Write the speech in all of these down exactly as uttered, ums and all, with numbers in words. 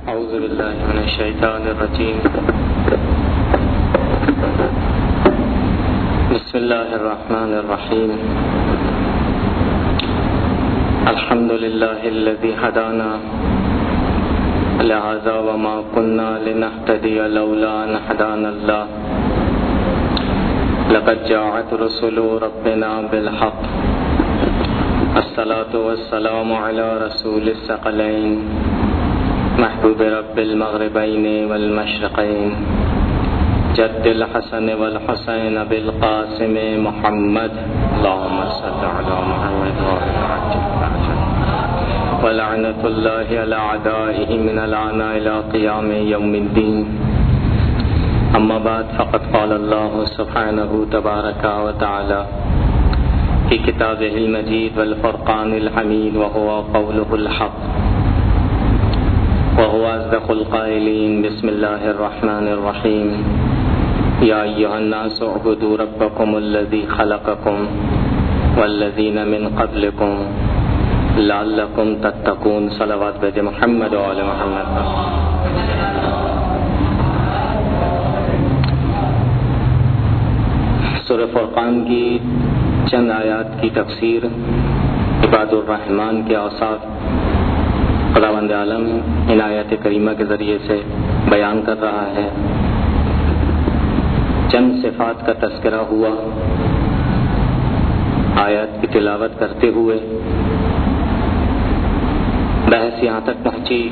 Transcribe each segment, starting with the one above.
أعوذ بالله من الشيطان الرجيم. بسم الله الرحمن الرحيم. الحمد لله الذي هدانا لهذا وما كنا لنهتدي لولا أن هدانا الله. لقد جاءت رسل ربنا بالحق. الصلاة والسلام على رسول الثقلين محبوب رب المغربين والمشرقين جد الحسن والحسين بالقاسم محمد. اللهم صل على محمد وعلى آله ولعنة الله على أعدائه من الآن إلى قيام يوم الدين. أما بعد فقد قال الله سبحانه تبارك وتعالى في كتابه المجيد والفرقان الحميد وهو قوله الحق وهو أصدق القائلين. بسم الله الرحمن الرحيم. يا أيها الناس اعبدوا ربكم الذي خلقكم والذين من قبلكم لعلكم تتقون. صلوات بجے محمد و آل محمد. سورہ فرقان کی چند آیات کی تفسیر عباد الرحمن کے اوصاف خداوند عالم ان آیات کریمہ کے ذریعے سے بیان کر رہا ہے. چند صفات کا تذکرہ ہوا. آیات کی تلاوت کرتے ہوئے بحث یہاں تک پہنچی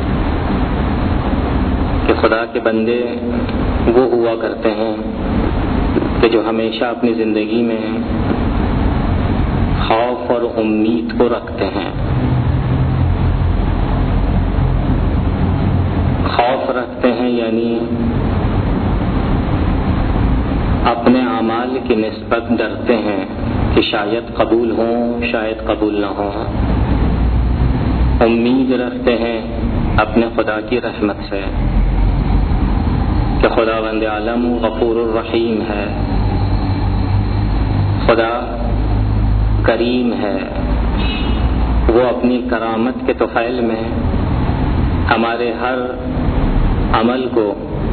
کہ خدا کے بندے وہ ہوا کرتے ہیں کہ جو ہمیشہ اپنی زندگی میں خوف اور امید کو رکھتے ہیں. خوف رکھتے ہیں یعنی اپنے اعمال کی نسبت ڈرتے ہیں کہ شاید قبول ہوں شاید قبول نہ ہوں. امید رکھتے ہیں اپنے خدا کی رحمت سے کہ خداوند عالم غفور الرحیم ہے، خدا کریم ہے. وہ اپنی کرامت کے طفیل میں ہمارے ہر عمل کو،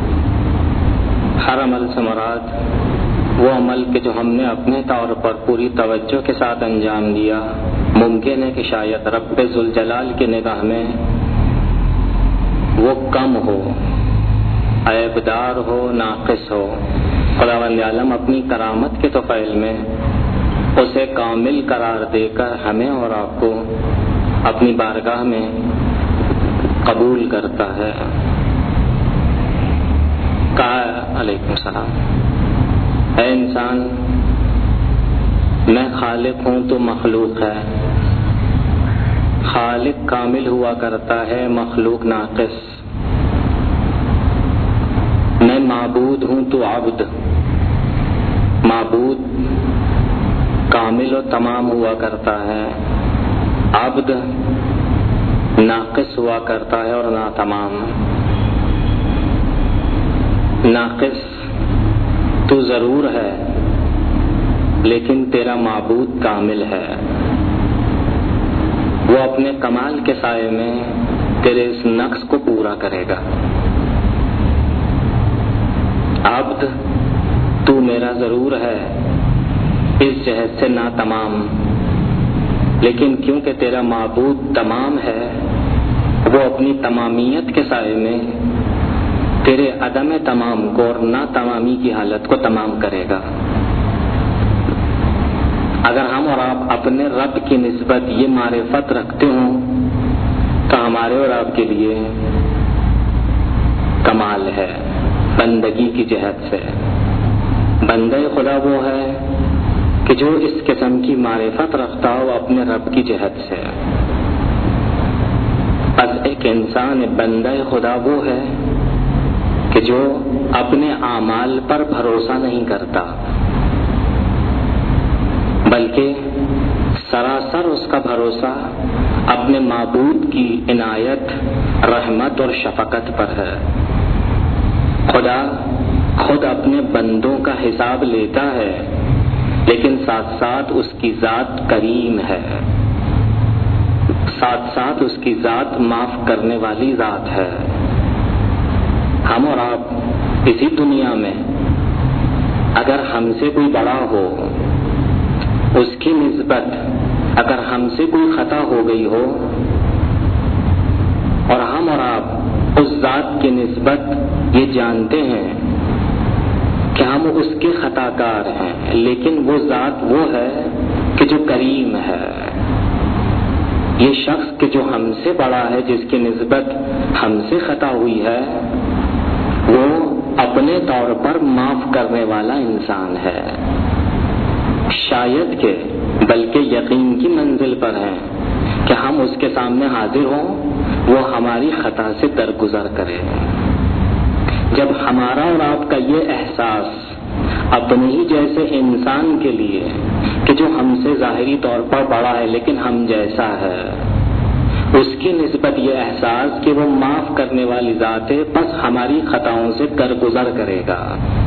ہر عمل سے مراد وہ عمل کہ جو ہم نے اپنے طور پر پوری توجہ کے ساتھ انجام دیا، ممکن ہے کہ شاید رب ذوالجلال کی نگاہ میں وہ کم ہو، عیبدار ہو، ناقص ہو. خداوند عالم اپنی کرامت کے طفیل میں اسے کامل قرار دے کر ہمیں اور آپ کو اپنی بارگاہ میں قبول کرتا ہے. کہا علیکم السلام، اے انسان میں خالق ہوں تو مخلوق ہے. خالق کامل ہوا کرتا ہے، مخلوق ناقص. میں معبود ہوں تو عبد. معبود کامل و تمام ہوا کرتا ہے، عبد ناقص ہوا کرتا ہے اور ناتمام. ناقص تو ضرور ہے لیکن تیرا معبود کامل ہے. وہ اپنے کمال کے سائے میں تیرے اس نقص کو پورا کرے گا. عبد تو میرا ضرور ہے اس جہت سے ناتمام، لیکن کیونکہ تیرا معبود تمام ہے وہ اپنی تمامیت کے سائے میں تیرے عدم تمام کو اور ناتمامی کی حالت کو تمام کرے گا. اگر ہم اور آپ اپنے رب کی نسبت یہ معرفت رکھتے ہوں تو ہمارے اور آپ کے لیے کمال ہے بندگی کی جہت سے. بندے خدا وہ ہے کہ جو اس قسم کی معرفت رکھتا ہو اپنے رب کی جہت سے. بس ایک انسان بندہ خدا وہ ہے کہ جو اپنے اعمال پر بھروسہ نہیں کرتا بلکہ سراسر اس کا بھروسہ اپنے معبود کی عنایت، رحمت اور شفقت پر ہے. خدا خود اپنے بندوں کا حساب لیتا ہے لیکن ساتھ ساتھ اس کی ذات کریم ہے. ساتھ ساتھ اس کی ذات معاف کرنے والی ذات ہے۔ ہم اور آپ اسی دنیا میں اگر ہم سے کوئی بڑا ہو، اس کی نسبت اگر ہم سے کوئی خطا ہو گئی ہو، اور ہم اور آپ اس ذات کی نسبت یہ جانتے ہیں کہ ہم اس کے خطا کار ہیں، لیکن وہ ذات وہ ہے کہ جو کریم ہے۔ یہ شخص کہ جو ہم سے بڑا ہے، جس کی نسبت ہم سے خطا ہوئی ہے، وہ اپنے طور پر معاف کرنے والا انسان ہے۔ شاید کہ بلکہ یقین کی منزل پر ہیں کہ ہم اس کے سامنے حاضر ہوں، وہ ہماری خطا سے درگزر کرے۔ جب ہمارا اور آپ کا یہ احساس اپنے ہی جیسے انسان کے لیے کہ جو ہم سے ظاہری طور پر بڑا ہے لیکن ہم جیسا ہے، اس کی نسبت یہ احساس کہ وہ معاف کرنے والی ذات ہے، بس ہماری خطاؤں سے درگزر کرے گا۔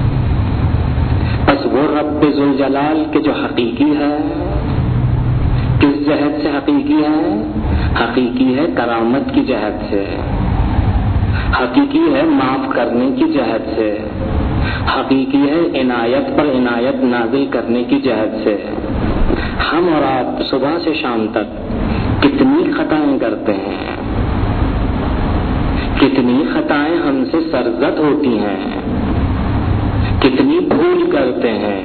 بس وہ رب ذوالجلال کے جو حقیقی ہے، کس جہت سے حقیقی ہے؟ حقیقی ہے کرامت کی جہت سے، حقیقی ہے معاف کرنے کی جہت سے، حقیقی ہے عنایت پر عنایت نازل کرنے کی جہت سے۔ ہم اور آپ صبح سے شام تک کتنی خطائیں کرتے ہیں، کتنی خطائیں ہم سے سرزد ہوتی ہیں، کتنی بھول کرتے ہیں،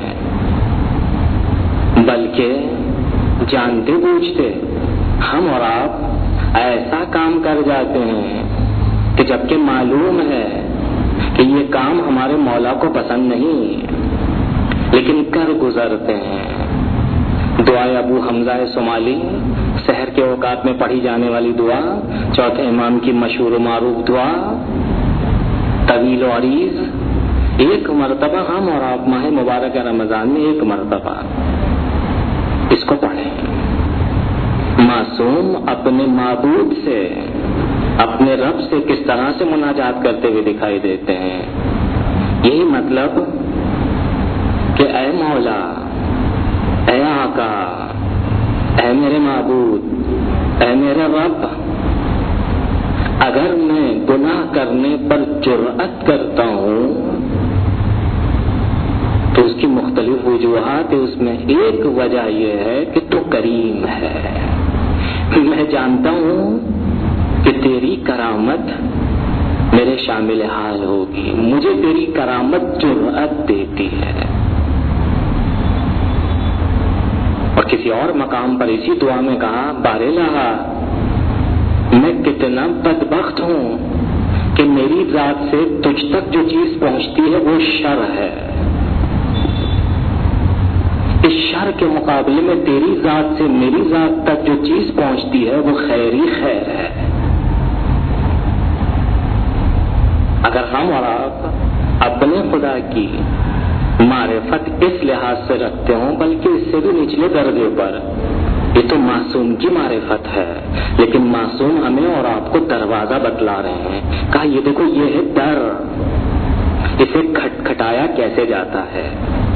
بلکہ جانتے بوجھتے ہم اور آپ ایسا کام کر جاتے ہیں کہ جبکہ معلوم ہے کہ یہ کام ہمارے مولا کو پسند نہیں، لیکن کر گزرتے ہیں۔ دعائے ابو حمزہ صومالی، سحر کے اوقات میں پڑھی جانے والی دعا، چوتھے امام کی مشہور و معروف دعا، طویل و عریض، ایک مرتبہ ہم اور آپ ماہ مبارک رمضان میں ایک مرتبہ اس کو پڑھیں۔ معصوم اپنے معبود سے، اپنے رب سے کس طرح سے مناجات کرتے ہوئے دکھائی دیتے ہیں۔ یہی مطلب کہ اے مولا، اے آقا، اے میرے معبود، اے میرے رب، اگر میں گناہ کرنے پر جرأت کرتا ہوں تو اس کی مختلف وجوہات ہے، اس میں ایک وجہ یہ ہے کہ تو کریم ہے۔ میں جانتا ہوں کہ تیری کرامت میرے شامل حال ہوگی، مجھے تیری کرامت جرأت دیتی ہے۔ اور کسی اور مقام پر اسی دعا میں کہا، بارے لہا میں کتنا بدبخت ہوں کہ میری ذات سے تجھ تک جو چیز پہنچتی ہے وہ شر ہے، اس شر کے مقابلے میں تیری ذات سے میری ذات تک جو چیز پہنچتی ہے وہ خیری خیر ہے۔ اگر ہم اور آپ اپنے خدا کی معرفت اس لحاظ سے رکھتے ہوں، بلکہ اس سے بھی نچلے درجے پر، یہ تو معصوم کی معرفت ہے، لیکن معصوم ہمیں اور آپ کو دروازہ بتلا رہے ہیں۔ کہا یہ دیکھو، یہ ہے در، اسے کھٹکھٹایا کیسے جاتا ہے۔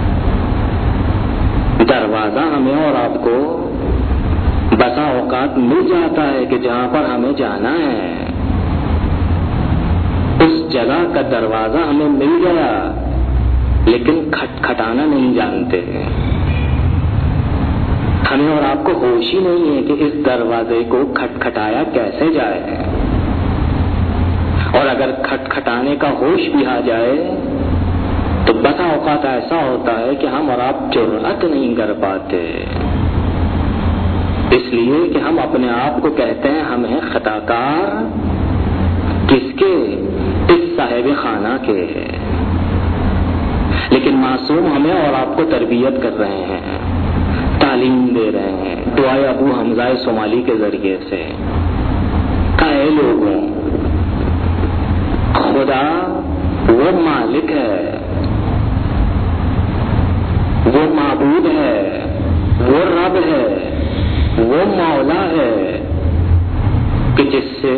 دروازہ ہمیں اور آپ کو بسا اوقات مل جاتا ہے کہ جہاں پر ہمیں جانا ہے، اس جگہ کا دروازہ ہمیں مل گیا، لیکن کھٹکھٹانا نہیں جانتے۔ ہمیں اور آپ کو ہوش ہی نہیں ہے کہ اس دروازے کو کھٹکھٹایا کیسے جائے، اور اگر کھٹکھٹانے کا ہوش بھی آ جائے تو بسا اوقات ایسا ہوتا ہے کہ ہم اور آپ جرأت نہیں کر پاتے، اس لیے کہ ہم اپنے آپ کو کہتے ہیں ہم ہیں خطا کار، کس کے؟ اس صاحب خانہ کے۔ لیکن معصوم ہمیں اور آپ کو تربیت کر رہے ہیں، تعلیم دے رہے ہیں دعائے ابو حمزہ صومالی کے ذریعے سے۔ اے لوگوں، خدا وہ مالک ہے، وہ معبود ہے، وہ رب ہے، وہ مولا ہے کہ جس سے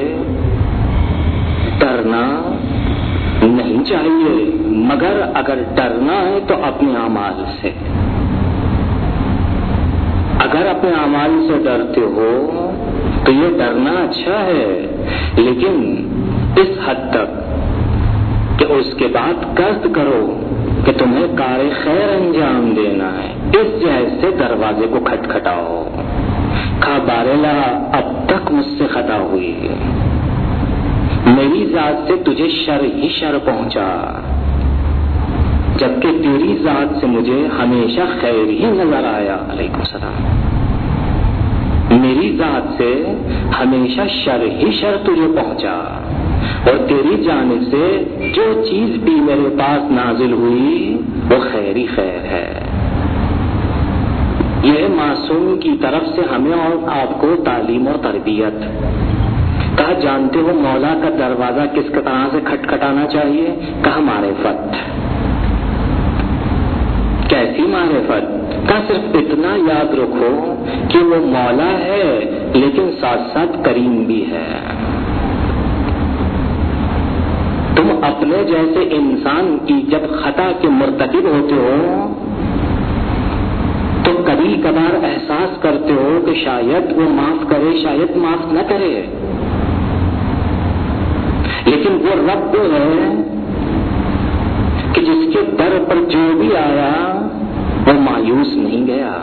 ڈرنا نہیں چاہیے، مگر اگر ڈرنا ہے تو اپنے اعمال سے۔ اگر اپنے اعمال سے ڈرتے ہو تو یہ ڈرنا اچھا ہے، لیکن اس حد تک کہ اس کے بعد قصد کرو کہ تمہیں کار خیر انجام دینا ہے، اس جہیز سے دروازے کو کھٹکھٹاؤ. کہا بارلا اب تک مجھ سے خطا ہوئی، میری ذات سے تجھے شر ہی شر پہنچا، جبکہ تیری ذات سے مجھے ہمیشہ خیر ہی نظر آیا. علیکم السلام. میری ذات سے ہمیشہ شر ہی شر تجھے پہنچا، اور تیری جانب سے جو چیز بھی میرے پاس نازل ہوئی وہ خیر ہی خیر ہے. یہ معصوم کی طرف سے ہمیں اور آپ کو تعلیم و تربیت. کہا جانتے ہو مولا کا دروازہ کس طرح سے کھٹکھٹانا چاہیے؟ کہا معرفت. کیسی معرفت؟ کہا صرف اتنا یاد رکھو کہ وہ مولا ہے لیکن ساتھ ساتھ کریم بھی ہے. تم اپنے جیسے انسان کی جب خطا کے مرتکب ہوتے ہو تو کبھی کبھار احساس کرتے ہو کہ شاید وہ معاف کرے، شاید معاف نہ کرے، لیکن وہ رب ہے کہ جس کے در پر جو بھی آیا وہ مایوس نہیں گیا.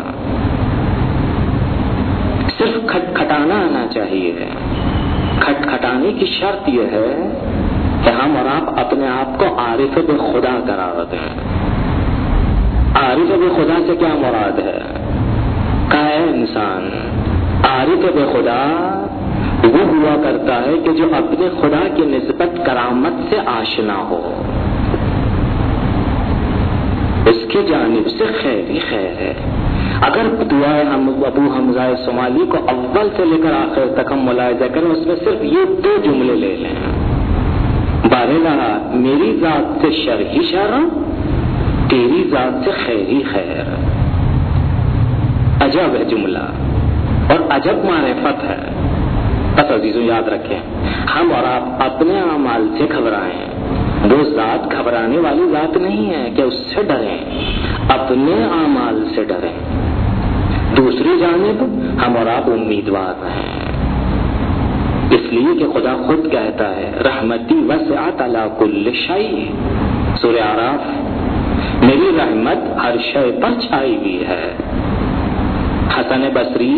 صرف کھٹکھٹانا آنا چاہیے. کھٹکھٹانے کی شرط یہ ہے کہ ہم اور آپ اپنے آپ کو عارف بے خدا قرار دیں. عارف بے خدا سے کیا مراد ہے؟ کہا ہے انسان عارف بے خدا وہ ہوا کرتا ہے کہ جو اپنے خدا کی نسبت کرامت سے آشنا ہو، اس کی جانب سے خیر ہی خیر ہے. اگر دعائے ہم ابو حمزہ صومالی کو اول سے لے کر آخر تک ہم ملاحظہ کریں، اس میں صرف یہ دو جملے لے لیں، بارلا میری ذات سے شر ہی شر، تیری ذات سے خیر ہی خیر. عجب ہے جملہ اور عجب معرفت ہے. بس عزیزوں یاد رکھیں، ہم اور آپ اپنے اعمال سے گھبرائیں، وہ ذات گھبرانے والی ذات نہیں ہے کہ اس سے ڈریں، اپنے اعمال سے ڈریں. دوسری جانب ہم اور آپ امیدوار ہیں، اس لیے کہ خدا خود کہتا ہے رحمتی وسعت علی کل شیء. سورہ اعراف، میری رحمت ہر شے پر چھائی ہوئی ہے. حسن بصری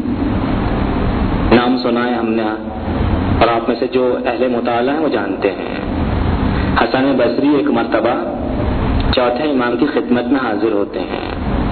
نام سنا ہے ہم نے، اور آپ میں سے جو اہل مطالعہ ہیں وہ جانتے ہیں. حسن بصری ایک مرتبہ چوتھے امام کی خدمت میں حاضر ہوتے ہیں،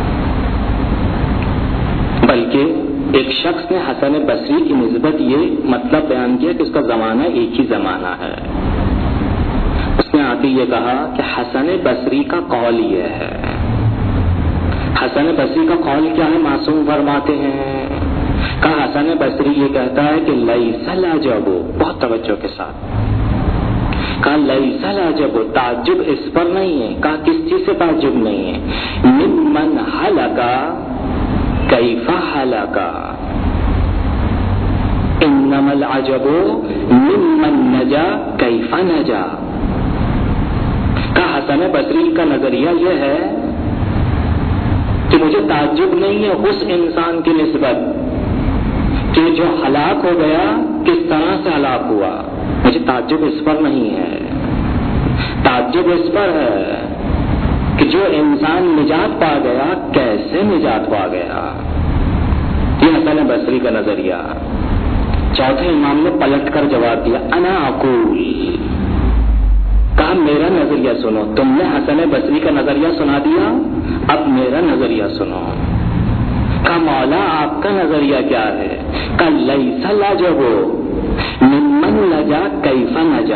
بلکہ ایک شخص نے حسن بصری کی نسبت یہ مطلب بیان کیا کہ اس کا زمانہ ایک ہی زمانہ ہے. اس نے آ کے یہ کہا کہ حسن بصری کا قول یہ ہے. حسن بصری کا قول کیا ہے؟ معصوم فرماتے ہیں، کہا حسن بصری یہ کہتا ہے کہ لیس العجب، بہت توجہ کے ساتھ کہا لیس العجب، تعجب اس پر نہیں ہے. کہا کس چیز سے تعجب نہیں ہے؟ ممن ہلک کیف ہلک، انما العجب ممن نجا کیف نجا. کہا حسن بصری کا نظریہ یہ ہے کہ مجھے تعجب نہیں ہے اس انسان کی نسبت کہ جو ہلاک ہو گیا کس طرح سے ہلاک ہوا. مجھے تعجب اس پر نہیں ہے، تعجب اس پر ہے کہ جو انسان نجات پا گیا کیسے نجات پا گیا. یہ حسن بصری کا نظریہ. چوتھے امام نے پلٹ کر جواب دیا انا اقول، کہا میرا نظریہ سنو. تم نے حسن بصری کا نظریہ سنا دیا، اب میرا نظریہ سنو. کہا مولا آپ کا نظریہ کیا ہے؟ کہا لیس العجب ممن نجا کیف نجا.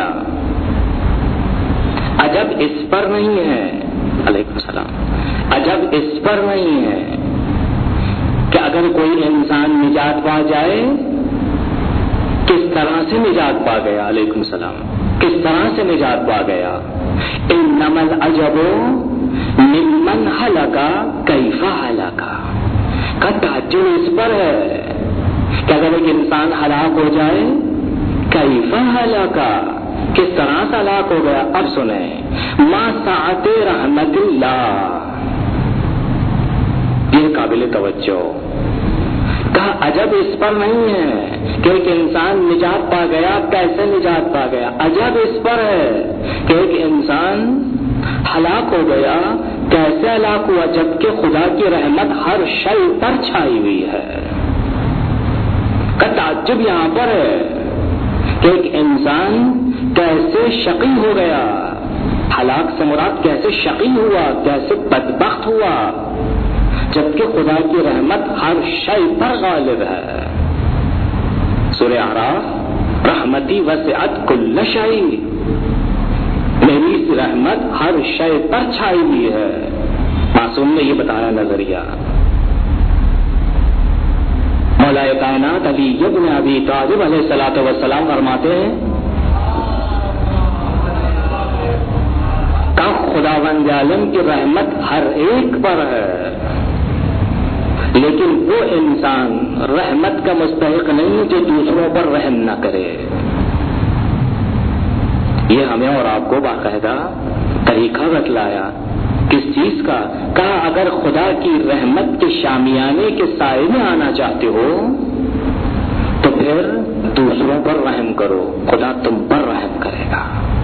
عجب اس پر نہیں ہے، علیکم السلام، عجب اس پر نہیں ہے کہ اگر کوئی انسان نجات پا جائے کس طرح سے نجات پا گیا. علیکم السلام، کس طرح سے نجات پا گیا. انما العجب ممن ہلک کیف ہلک. کا تعجب اس پر ہے کہ اگر ایک انسان ہلاک ہو جائے کیف ہلک، کس طرح سے ہلاک ہو گیا. اب سنیں ما سعت رحمت اللہ، یہ قابل توجہ. کہا عجب اس پر نہیں ہے کہ ایک انسان نجات پا گیا، کیسے نجات پا گیا، عجب اس پر ہے کہ ایک انسان ہلاک ہو گیا، کیسے ہلاک ہوا، جبکہ خدا کی رحمت ہر شے پر چھائی ہوئی ہے۔ کا تعجب یہاں پر ہے کہ ایک انسان کیسے شقی ہو گیا، ہلاک سے مراد کیسے شقی ہوا، کیسے بدبخت ہوا، جبکہ خدا کی رحمت ہر شے پر غالب ہے۔ سورہ اعراف، رحمتی وسعت کل شیء، میری رحمت ہر شے پر چھائی ہوئی ہے۔ معصوم نے یہ بتایا نظریہ۔ مولا کائنات علی ابن ابی طالب علیہ الصلوۃ والسلام فرماتے ہیں کہ خداوند عالم کی رحمت ہر ایک پر ہے، لیکن وہ انسان رحمت کا مستحق نہیں جو دوسروں پر رحم نہ کرے۔ یہ ہمیں اور آپ کو باقاعدہ طریقہ بتلایا کس چیز کا؟ کہا اگر خدا کی رحمت کے شامیانے کے سائے میں آنا چاہتے ہو تو پھر دوسروں پر رحم کرو، خدا تم پر رحم کرے گا۔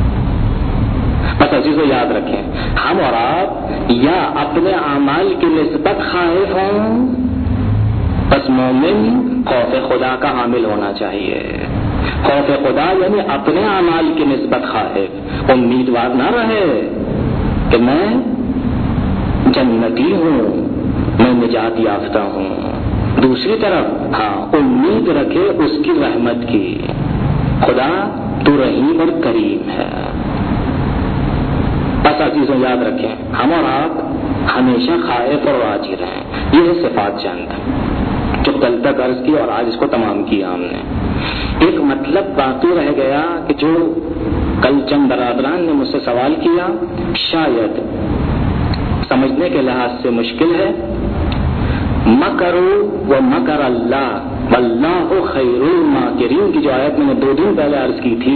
بس اسی کو یاد رکھیں، ہم اور آپ یا اپنے اعمال کی نسبت خائف ہوں، بس مومن خوف خدا کا حامل ہونا چاہیے۔ خوف خدا یعنی اپنے اعمال کی نسبت خائف، امیدوار نہ رہے کہ میں جنتی ہوں، میں نجات یافتہ ہوں۔ دوسری طرف ہاں امید رکھے اس کی رحمت کی، خدا تو رحیم اور کریم ہے۔ بس چیزیں یاد رکھیں، ہم اور آپ ہمیشہ خائف اور راضی رہیں۔ یہ ہے صفات چند جو کل تک عرض کی اور آج اس کو تمام کیا ہم نے۔ ایک مطلب باقی رہ گیا کہ جو کل چند برادران نے مجھ سے سوال کیا، شاید سمجھنے کے لحاظ سے مشکل ہے۔ مکروا و مکر اللہ واللہ خیر الماکرین کی جو آیت میں نے دو دن پہلے عرض کی تھی،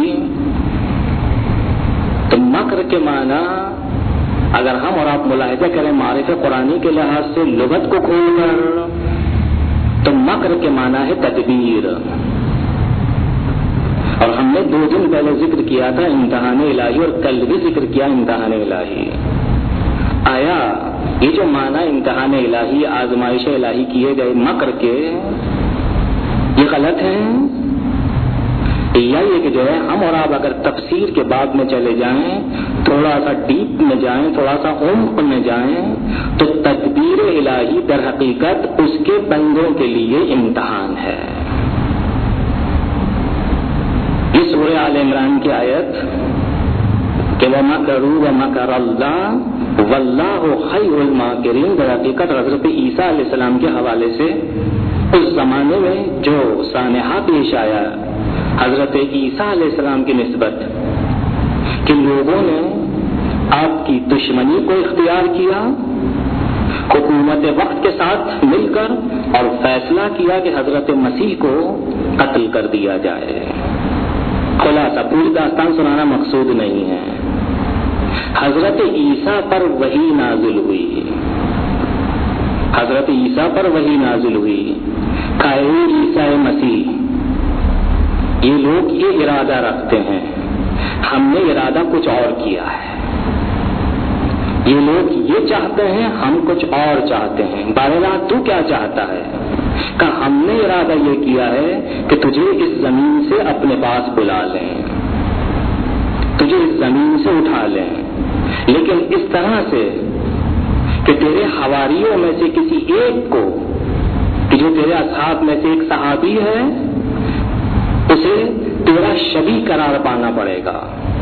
تو مکر کے معنی اگر ہم اور آپ ملاحظہ کریں معرفت قرآنی کے لحاظ سے لغت کو کھول کر، تو مکر کے معنی ہے تدبیر، اور ہم نے دو دن پہلے ذکر کیا تھا امتحان الہی، اور کل بھی ذکر کیا امتحان الہی۔ آیا یہ جو معنی امتحان الہی، آزمائش الہی کیے گئے مکر کے، یہ غلط ہیں؟ یا یہ کہ جو ہے ہم اور آپ اگر تفسیر کے باب میں چلے جائیں، تھوڑا سا ڈیپ میں جائیں، تھوڑا سا عمق میں جائیں، تو تدبیر الہی در حقیقت اس کے بندوں کے لیے امتحان ہے۔ یہ سورہ آل عمران کی آیت کہ وَمَكَرُوا وَمَكَرَ اللَّهُ وَاللَّهُ خَيْرُ الْمَاكِرِينَ در حقیقت حضرت عیسیٰ علیہ السلام کے حوالے سے اس زمانے میں جو سانحہ پیش آیا حضرت عیسیٰ علیہ السلام کی نسبت کہ لوگوں نے آپ کی دشمنی کو اختیار کیا، حکومت وقت کے ساتھ مل کر، اور فیصلہ کیا کہ حضرت مسیح کو قتل کر دیا جائے۔ خلاصہ پوری داستان سنانا مقصود نہیں ہے۔ حضرت عیسیٰ پر وحی نازل ہوئی، حضرت عیسیٰ پر وحی نازل ہوئی کہ اے عیسیٰ مسیح، یہ لوگ یہ ارادہ رکھتے ہیں، ہم نے ارادہ کچھ اور کیا ہے، یہ لوگ یہ چاہتے ہیں، ہم کچھ اور چاہتے ہیں، بہرحال تو کیا چاہتا ہے؟ کہ ہم نے ارادہ یہ کیا ہے کہ تجھے اس زمین سے اپنے پاس بلا لیں، تجھے اس زمین سے اٹھا لیں، لیکن اس طرح سے کہ تیرے حواریوں میں سے کسی ایک کو، کہ جو تیرے اصحاب میں سے ایک صحابی ہے، اسے تیرا شبیہ قرار پانا پڑے گا۔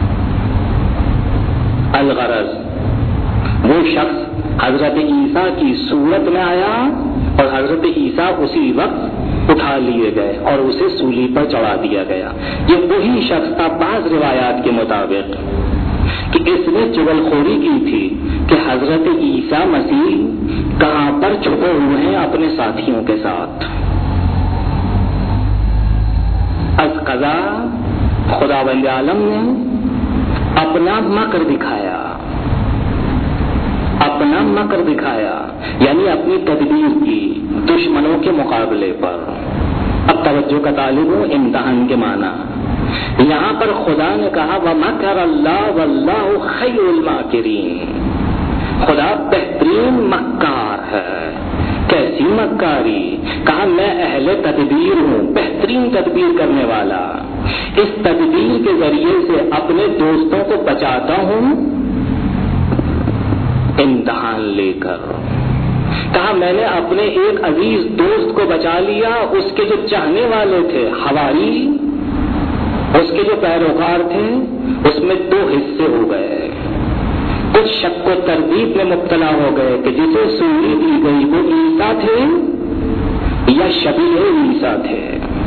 الغرض وہ شخص حضرت عیسیٰ کی صورت میں آیا اور حضرت عیسیٰ اسی وقت اٹھا لیے گئے اور اسے سولی پر چڑھا دیا گیا۔ یہ وہی شخص تھا بعض روایات کے مطابق کہ اس نے چغلخوری کی تھی کہ حضرت عیسیٰ مسیح کہاں پر چھپے ہوئے ہیں اپنے ساتھیوں کے ساتھ۔ از قضا خداوند عالم نے اپنا مکر دکھایا، اپنا مکر دکھایا، یعنی اپنی تدبیر کی دشمنوں کے مقابلے پر۔ اب توجہ کا طالب ہوں، امتحان کے معنی یہاں پر خدا نے کہا وَمَكَرَ اللَّهُ وَاللَّهُ خَيْرُ الْمَاكِرِينَ، خدا بہترین مکار ہے۔ کیسی مکاری؟ کہا میں اہل تدبیر ہوں، بہترین تدبیر کرنے والا۔ اس تدبیر کے ذریعے سے اپنے دوستوں کو بچاتا ہوں امتحان لے کر۔ کہا میں نے اپنے ایک عزیز دوست کو بچا لیا، اس کے جو چاہنے والے تھے حواری، اس کے جو پیروکار تھے، اس میں دو حصے ہو گئے۔ کچھ شک و تردید میں مبتلا ہو گئے کہ جسے سوری دی گئی وہ عیسیٰ تھے یا شبیہ عیسیٰ تھے۔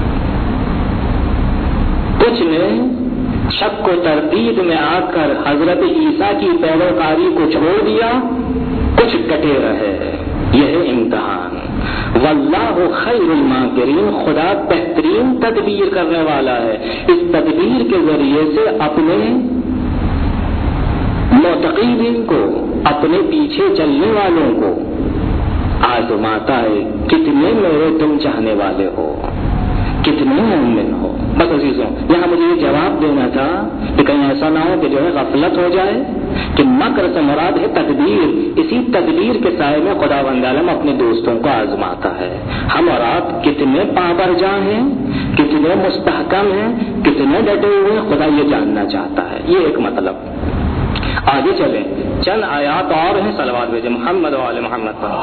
کچھ نے شک و تردید میں آ کر حضرت عیسیٰ کی پیروکاری کو چھوڑ دیا، کچھ ڈٹے رہے۔ یہ ہے امتحان۔ واللہ خیر الماکرین، خدا بہترین تدبیر کرنے والا ہے۔ اس تدبیر کے ذریعے سے اپنے معتقدین کو، اپنے پیچھے چلنے والوں کو آزماتا ہے، کتنے میرے تم چاہنے والے ہو، کتنے مومن ہو۔ بس عزیزوں، یہاں مجھے یہ جواب دینا تھا کہ کہیں ایسا نہ ہو کہ جو ہے غفلت ہو جائے کہ مکر سے مراد ہے تدبیر۔ اسی تدبیر کے سائے میں خداوند عالم اپنے دوستوں کو آزماتا ہے۔ ہم اور آپ کتنے پابرجاں ہیں، کتنے مستحکم ہیں، کتنے ڈٹے ہوئے ہیں، خدا یہ جاننا چاہتا ہے۔ یہ ایک مطلب۔ آگے چلیں، چند آیات اور ہیں، صلوات بھیجیں محمد و آل محمد پر۔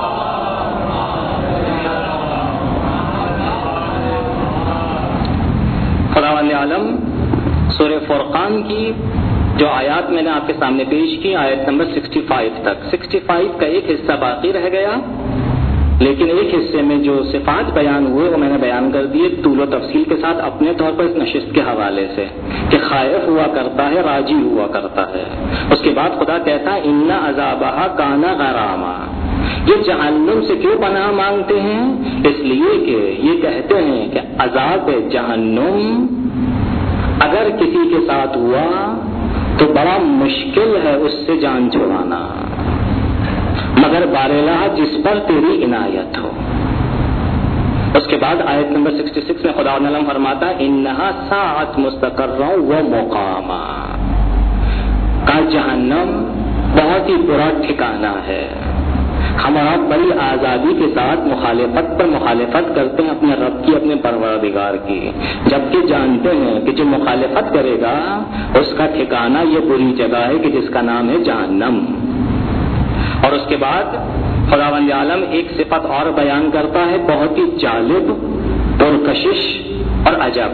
خداوند عالم سورہ فرقان کی جو آیات میں نے آپ کے سامنے پیش کی، آیت نمبر پچاس تک، پچاس کا ایک حصہ باقی رہ گیا، لیکن ایک حصے میں جو صفات بیان ہوئے وہ میں نے بیان کر دیے طول و تفصیل کے ساتھ اپنے طور پر اس نشست کے حوالے سے کہ خائف ہوا کرتا ہے، راجی ہوا کرتا ہے۔ اس کے بعد خدا کہتا ہے ان عذابہا کان غراما، یہ جہنم سے کیوں پناہ مانگتے ہیں؟ اس لیے کہ یہ کہتے ہیں کہ عذاب جہنم اگر کسی کے ساتھ ہوا تو بڑا مشکل ہے اس سے جان چھڑانا، مگر باراللہ جس پر تیری عنایت ہو۔ اس کے بعد آیت نمبر چھیاسٹھ میں خدا عالم فرماتا ہے انہا ساعت مستقرا و مقاما، کا جہنم بہت ہی برا ٹھکانہ ہے۔ ہم آپ بڑی آزادی کے ساتھ مخالفت پر مخالفت کرتے ہیں اپنے رب کی، اپنے پروردگار کی، جبکہ جانتے ہیں کہ جو مخالفت کرے گا اس کا ٹھکانہ یہ بری جگہ ہے کہ جس کا نام ہے جہنم۔ اور اس کے بعد خداوند عالم ایک صفت اور بیان کرتا ہے بہت ہی جالب، پرکشش اور عجب۔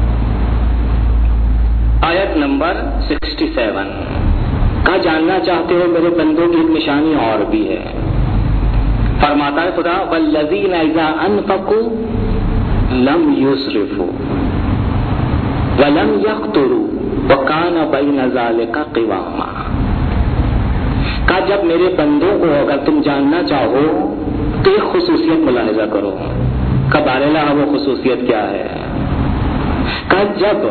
آیت نمبر سکسٹی سیون کا جاننا چاہتے ہو میرے بندوں کی ایک نشانی اور بھی ہے۔ فرماتا ہے خدا والذین اذا انفقوا لم یسرفوا ولم یقتروا وکان بین ذلک قواما، کہ جب میرے بندوں کو اگر تم جاننا چاہو تو ایک خصوصیت ملاحظہ کرو، کہ باراللہ وہ خصوصیت کیا ہے؟ کہ جب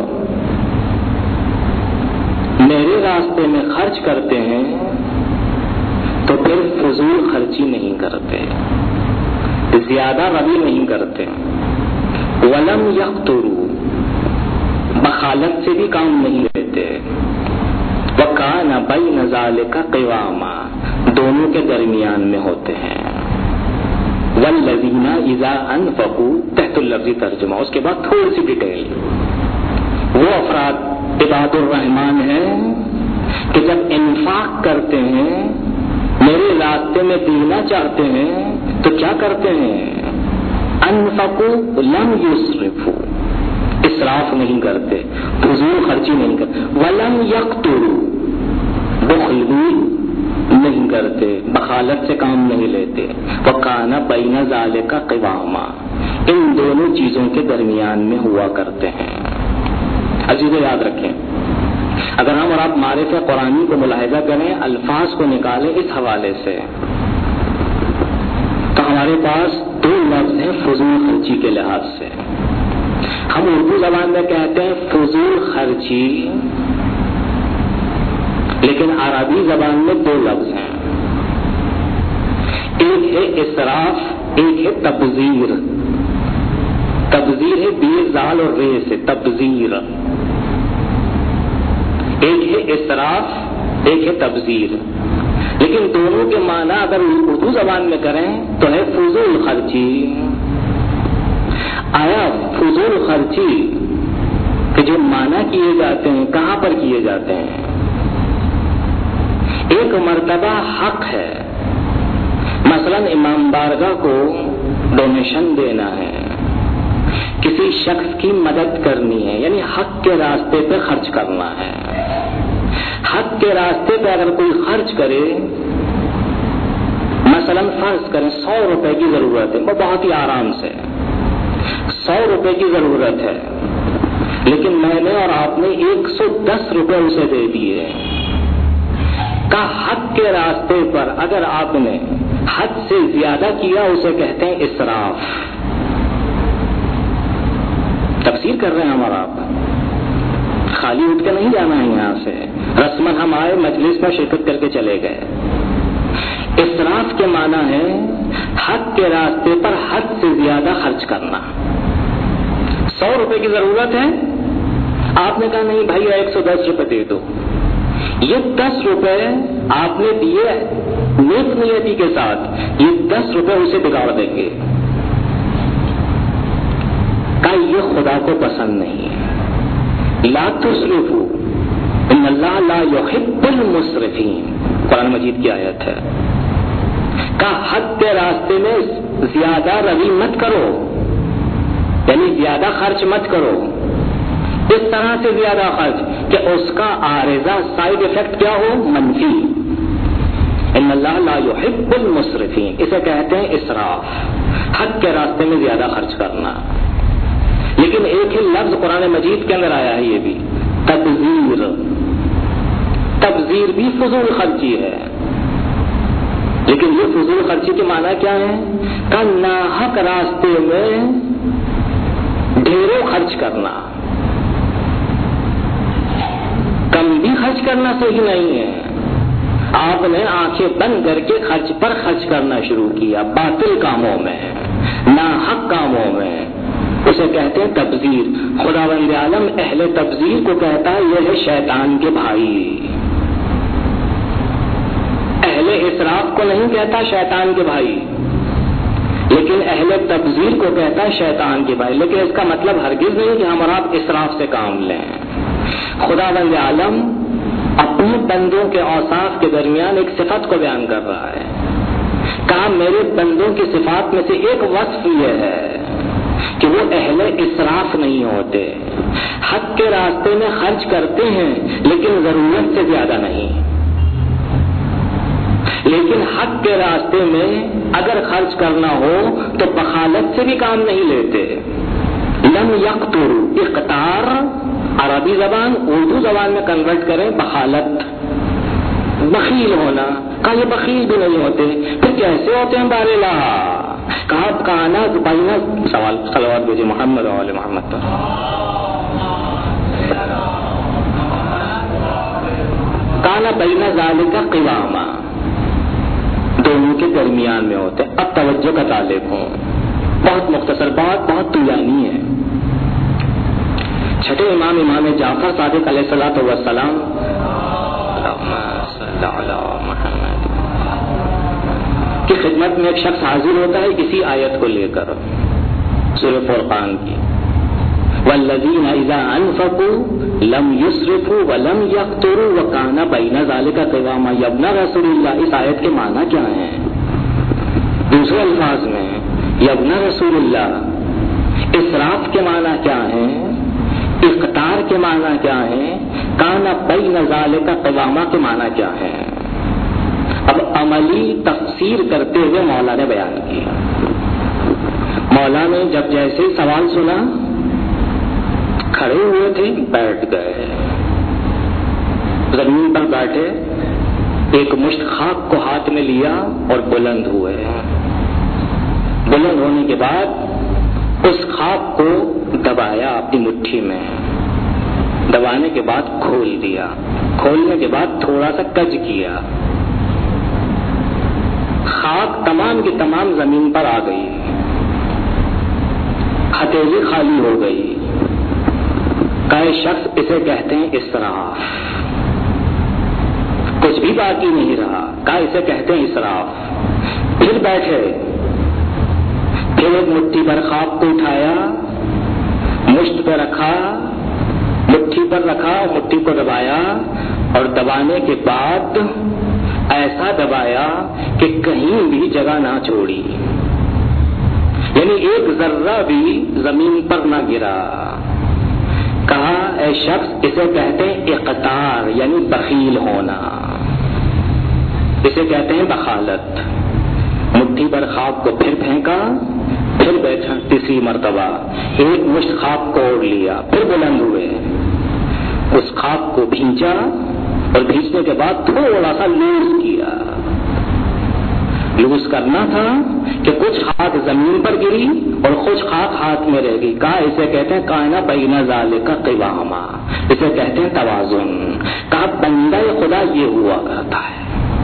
میرے راستے میں خرچ کرتے ہیں تو پھر فضول خرچی نہیں کرتے، زیادہ روی نہیں کرتے، ولم یقتروا، بخالت سے بھی کام نہیں لیتے، وکان بین ذلک قواما، دونوں کے درمیان میں ہوتے ہیں۔ والذین اذا انفقوا، تحت اللفظی ترجمہ، اس کے بعد تھوڑی سی ڈیٹیل۔ وہ افراد عباد الرحمن ہیں کہ جب انفاق کرتے ہیں، میرے راستے میں دینا چاہتے ہیں تو کیا کرتے ہیں؟ انفقوا لم یسرفوا، اسراف نہیں کرتے، فضول خرچی نہیں کرتے، ولم یقتروا، بخل بھی نہیں کرتے، بخالت سے کام نہیں لیتے، وکان بین ذلک قواما، ان دونوں چیزوں کے درمیان میں ہوا کرتے ہیں۔ عزیزو یاد رکھیں، اگر ہم اور آپ معرفت قرآنی کو ملاحظہ کریں، الفاظ کو نکالیں اس حوالے سے، تو ہمارے پاس دو لفظ ہیں فضول خرچی کے لحاظ سے۔ ہم اردو زبان میں کہتے ہیں فضول خرچی، لیکن عربی زبان میں دو لفظ ہیں۔ ایک ہے اسراف، ایک ہے تبذیر. تبذیر ہے بے زال اور رے سے تبذیر. ایک ہے اسراف، ایک ہے تبذیر. لیکن دونوں کے معنی اگر اردو زبان میں کریں تو ہے فضول خرچی. آیا فضول خرچی کہ جو معنی کیے جاتے ہیں کہاں پر کیے جاتے ہیں؟ ایک مرتبہ حق ہے، مثلا امام بارگاہ کو ڈونیشن دینا ہے، کسی شخص کی مدد کرنی ہے، یعنی حق کے راستے پہ خرچ کرنا ہے. حق کے راستے پہ اگر کوئی خرچ کرے، مثلا فرض کریں سو روپے کی ضرورت ہے، وہ بہت ہی آرام سے سو روپے کی ضرورت ہے، لیکن میں نے اور آپ نے ایک سو دس روپے اسے دے دیے. کا حق کے راستے پر اگر آپ نے حد سے زیادہ کیا اسے کہتے ہیں اسراف. تفسیر کر رہے ہیں ہمارا، آپ خالی اٹھ کے نہیں جانا ہے یہاں سے. رسمن ہم آئے مجلس میں شرکت کر کے چلے گئے. اسراف کے معنی ہے حق کے راستے پر حد سے زیادہ خرچ کرنا. سو روپے کی ضرورت ہے، آپ نے کہا نہیں بھائی ایک سو دس روپے دے دو. یہ دس روپے آپ نے دیے نیک نیتی کے ساتھ، یہ دس روپے اسے بگاڑ دیں گے. کہ یہ خدا کو پسند نہیں ہے. لا تسرفوا ان اللہ لا يحب المسرفین، قرآن مجید کی آیت ہے. کہ حد کے راستے میں زیادہ روی مت کرو، یعنی زیادہ خرچ مت کرو. اس طرح سے زیادہ خرچ کہ اس کا عارضہ سائیڈ افیکٹ کیا ہو؟ منفی. ان اللہ لا يحب المسرفین، اسے کہتے ہیں اسراف، حق کے راستے میں زیادہ خرچ کرنا. لیکن ایک ہی لفظ قرآن مجید کے اندر آیا ہے، یہ بھی تبذیر. تبذیر بھی فضول خرچی ہے، لیکن یہ فضول خرچی کے معنی کیا ہے؟ کہ ناحق راستے میں ڈھیروں خرچ کرنا. کم بھی خرچ کرنا صحیح نہیں ہے. آپ نے آنکھیں بند کر کے خرچ پر خرچ کرنا شروع کیا، باطل کاموں میں، ناحق کاموں میں، اسے کہتے ہیں تبذیر. خداوند عالم اہل تبذیر کو کہتا ہے یہ ہے شیطان کے بھائی. اہل اسراف کو نہیں کہتا شیطان کے بھائی، لیکن اہل تبذیر کو کہتا ہے شیطان کے بھائی. لیکن اس کا مطلب ہرگز نہیں کہ ہم اور آپ اسراف سے کام لیں. خداوند عالم اپنے بندوں کے اوصاف کے درمیان ایک صفت کو بیان کر رہا ہے. کہا میرے بندوں کی صفات میں سے ایک وصف یہ ہے کہ وہ اہل اسراف نہیں ہوتے، حق کے راستے میں خرچ کرتے ہیں لیکن ضرورت سے زیادہ نہیں. لیکن حق کے راستے میں اگر خرچ کرنا ہو تو بخالت سے بھی کام نہیں لیتے. لم یقتروا، اقتار عربی زبان اردو زبان میں کنورٹ کریں بخالت، بخیل ہونا. کہا یہ بخیل بھی نہیں ہوتے، پھر کیسے ہوتے ہیں؟ بارے لا کہا کانا بائنا سوال صلوات بھیجے محمد و آل محمد پر. کانا بین ذالک قواما، دونوں کے درمیان میں ہوتے. اب توجہ کا طالب ہوں، بہت مختصر بات، بہت طولانی ہے. چھٹے امام امام جعفر صادق علیہ الصلوۃ والسلام کی خدمت میں ایک شخص حاضر ہوتا ہے اسی آیت کو لے کر، سورہ فرقان کی. والذین اذا انفقوا لم یسرفوا ولم یقتروا وکان بین ذلک قواما. یا ابن رسول اللہ، اس آیت کے معنی کیا ہیں؟ دوسرے الفاظ میں یا ابن رسول اللہ، اسراف کے معنی کیا ہیں؟ اقتار کے معنی کیا ہیں؟ کانا بین ذالک قواما کے معنی کیا ہیں؟ اب عملی تفسیر کرتے ہوئے مولا نے بیان کیا. مولا نے جب جیسے سوال سنا کھڑے ہوئے تھے، بیٹھ گئے. زمین پر بیٹھے، ایک مشت خاک کو ہاتھ میں لیا اور بلند ہوئے. بلند ہونے کے بعد اس خاک کو دبایا اپنی مٹھی میں، دبانے کے بعد کھول دیا، کھولنے کے بعد تھوڑا سا کج کیا. خاک تمام کی تمام زمین پر آ گئی، ہتھیلی خالی ہو گئی. کئی شخص اسے کہتے ہیں اسراف، کچھ بھی باقی نہیں رہا، کہا اسے کہتے ہیں اسراف. پھر بیٹھے، پھر ایک مٹھی پر خاک کو اٹھایا، مشت پہ رکھا، مٹھی پر رکھا، مٹھی کو دبایا، اور دبانے کے بعد ایسا دبایا کہ کہیں بھی جگہ نہ چھوڑی، یعنی ایک ذرہ بھی زمین پر نہ گرا. کہا اے شخص اسے کہتے ہیں اقتار، یعنی بخیل ہونا، اسے کہتے ہیں بخالت. مٹھی پر خاک کو پھر پھینکا، پھر بیٹھا تیسری مرتبہ، ایک مشت خاک کو اوڑھ لیا، پھر بلند ہوئے، اس خاک کو بھینچا، اور بھینچنے کے بعد تھوڑا سا لوز کیا. لوز کرنا تھا کہ کچھ خاک زمین پر گری اور کچھ خاک ہاتھ میں رہ گئی. کہا اسے کہتے ہیں کائنا بین ذالک قواما، اسے کہتے ہیں توازن. کہا بندہ خدا یہ ہوا کرتا ہے،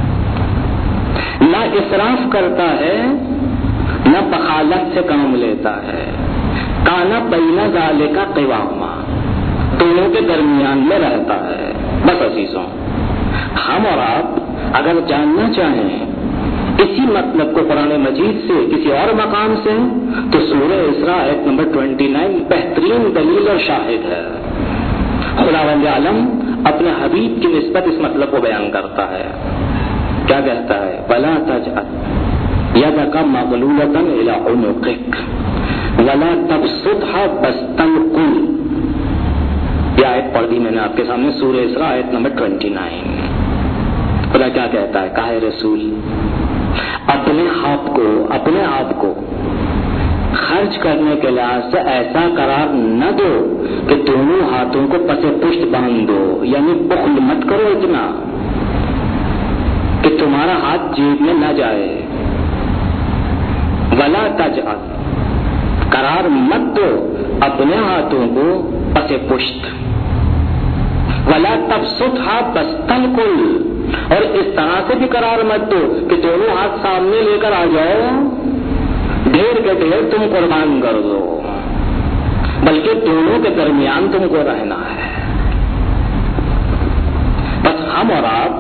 نہ اسراف کرتا ہے نہ بخالت سے کام لیتا ہے. کانا بین ذالک قواما، دونوں کے درمیان میں رہتا ہے. بس عزیزوں، ہم اور آپ اگر جاننا چاہیں اسی مطلب کو قرآن مجید سے کسی اور مقام سے، تو سورہ اسراء آیت نمبر انیس بہترین دلیل اور شاہد ہے. خداوند عالم اپنے حبیب کی نسبت اس مطلب کو بیان کرتا ہے. کیا کہتا ہے؟ وَلَا تَجْعَلْ يَدَكَ مَغْلُولَةً إِلَىٰ عُنُقِكَ وَلَا تَبْسُطْهَا بَسْطَ الْقُلِّ. یہ آیت پڑھ دی میں نے آپ کے سامنے، سورہ اسراء آیت نمبر انیس. خدا کیا کہتا ہے؟ کہا ہے رسول اپنے آپ کو اپنے آپ کو خرچ کرنے کے لحاظ سے ایسا قرار نہ دو کہ دونوں ہاتھوں کو پس پشت باندھ دو، یعنی بخل مت کرو اتنا کہ تمہارا ہاتھ جیب میں نہ جائے. ولا تجعل، قرار مت دو اپنے ہاتھوں کو پس پشت. ولا تبسطھا بسط الکل، اور اس طرح سے بھی قرار مت دو کہ دونوں ہاتھ سامنے لے کر آ جاؤ، ڈھیر کے ڈھیر تم قربان کر دو، بلکہ دونوں کے درمیان تم کو رہنا ہے. بس ہم اور آپ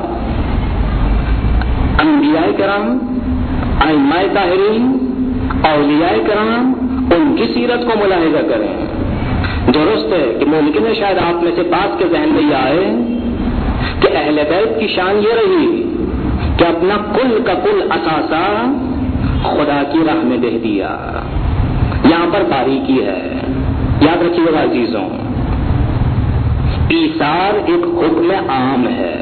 انبیاء کرام، ائمہ طاہرین، اولیاء کرام، ان کی سیرت کو ملاحظہ کریں. درست ہے کہ ممکن ہے شاید آپ میں سے بعض کے ذہن میں یہ آئے کہ اہل بیت کی شان یہ رہی کہ اپنا کل کا کل اثاثہ خدا کی راہ میں دے دیا. یہاں پر باریکی ہے، یاد رکھیے گا عزیزوں، ایثار ایک حکم عام ہے.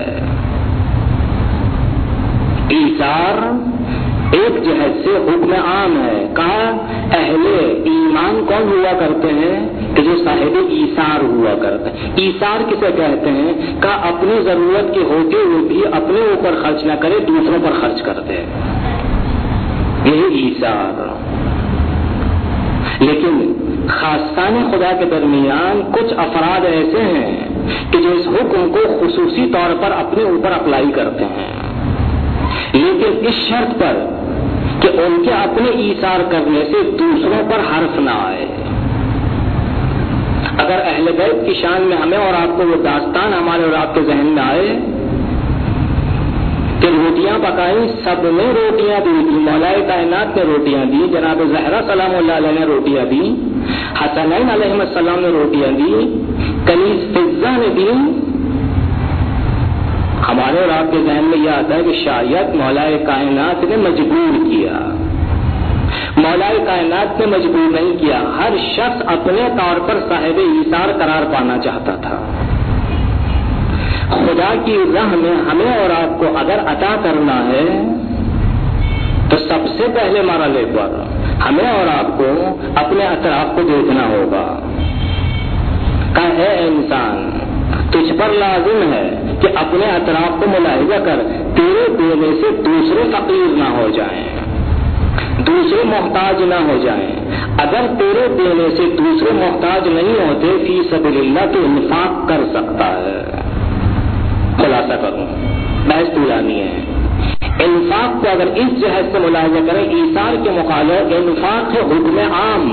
ایثار ایک جہت سے حکم عام ہے. کہا اہل ایمان کون ہوا کرتے ہیں؟ کہ جو صاحب ایثار ہوا کرتے ہیں. ایثار کسے کہتے ہیں؟ کہا اپنی ضرورت کے ہوتے ہوئے بھی اپنے اوپر خرچ نہ کرے، دوسروں پر خرچ کرتے، یہی ایثار. لیکن خاصان خدا کے درمیان کچھ افراد ایسے ہیں کہ جو اس حکم کو خصوصی طور پر اپنے اوپر اپلائی کرتے ہیں، لیکن اس شرط پر کہ ان کے اپنے ایثار کرنے سے دوسروں پر حرف نہ آئے. اگر اہل بیت کی شان میں ہمیں اور آپ کو وہ داستان ہمارے اور آپ کے ذہن میں آئے کہ روٹیاں پکائیں، سب نے روٹیاں دی تھی، مولائے کائنات نے روٹیاں دی، جناب زہرا سلام اللہ علیہ نے روٹیاں دی، حسنین علیہ السلام نے روٹیاں دی، کنیز فضہ نے دی. ہمارے اور آپ کے ذہن میں یہ آتا ہے کہ شاید مولائے کائنات نے مجبور کیا. مولائے کائنات نے مجبور نہیں کیا، ہر شخص اپنے طور پر صاحب ایثار قرار پانا چاہتا تھا. خدا کی راہ میں ہمیں اور آپ کو اگر عطا کرنا ہے تو سب سے پہلے مرحلے پر ہمیں اور آپ کو اپنے اطراف کو دیکھنا ہوگا. کہ اے انسان، تجھ پر لازم ہے کہ اپنے اطراف کو ملاحظہ کر، تیرے دینے سے دوسرے فقیر نہ ہو جائیں، دوسرے محتاج نہ ہو جائیں. اگر تیرے دینے سے دوسرے محتاج نہیں ہوتے، فی سبیل اللہ تو انفاق کر سکتا ہے. خلاصہ کروں، بحث طولانی ہے. انفاق کو اگر اس جہت سے ملاحظہ کریں، ایثار کے مقابلے انفاق ہے حکم عام،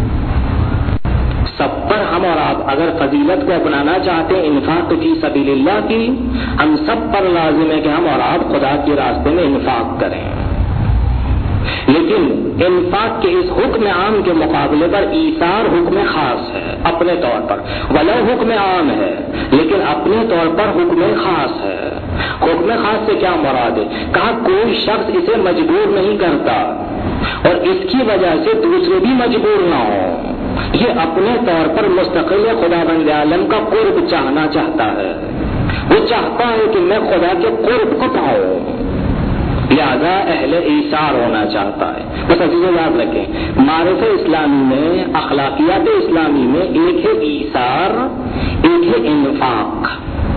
سب پر ہم اور آپ اگر فضیلت کو اپنانا چاہتے ہیں انفاق فی سبیل اللہ کی، ہم سب پر لازم ہے کہ ہم اور آپ خدا کے راستے میں انفاق کریں، لیکن انفاق کے اس حکم عام کے مقابلے پر ایثار حکم خاص ہے اپنے طور پر، ولو حکم عام ہے لیکن اپنے طور پر حکم خاص ہے۔ حکم خاص سے کیا مراد ہے؟ کہا کوئی شخص اسے مجبور نہیں کرتا اور اس کی وجہ سے دوسرے بھی مجبور نہ ہو، یہ اپنے طور پر مستقل خداوند عالم کا قرب چاہنا چاہتا ہے، وہ چاہتا ہے کہ میں خدا کے قرب کو پاؤں، لہذا اہل ایثار ہونا چاہتا ہے۔ بس عزیزو یاد رکھیں، معرفت اسلامی میں، اخلاقیات اسلامی میں ایک ہے ایثار، ایک ہے انفاق۔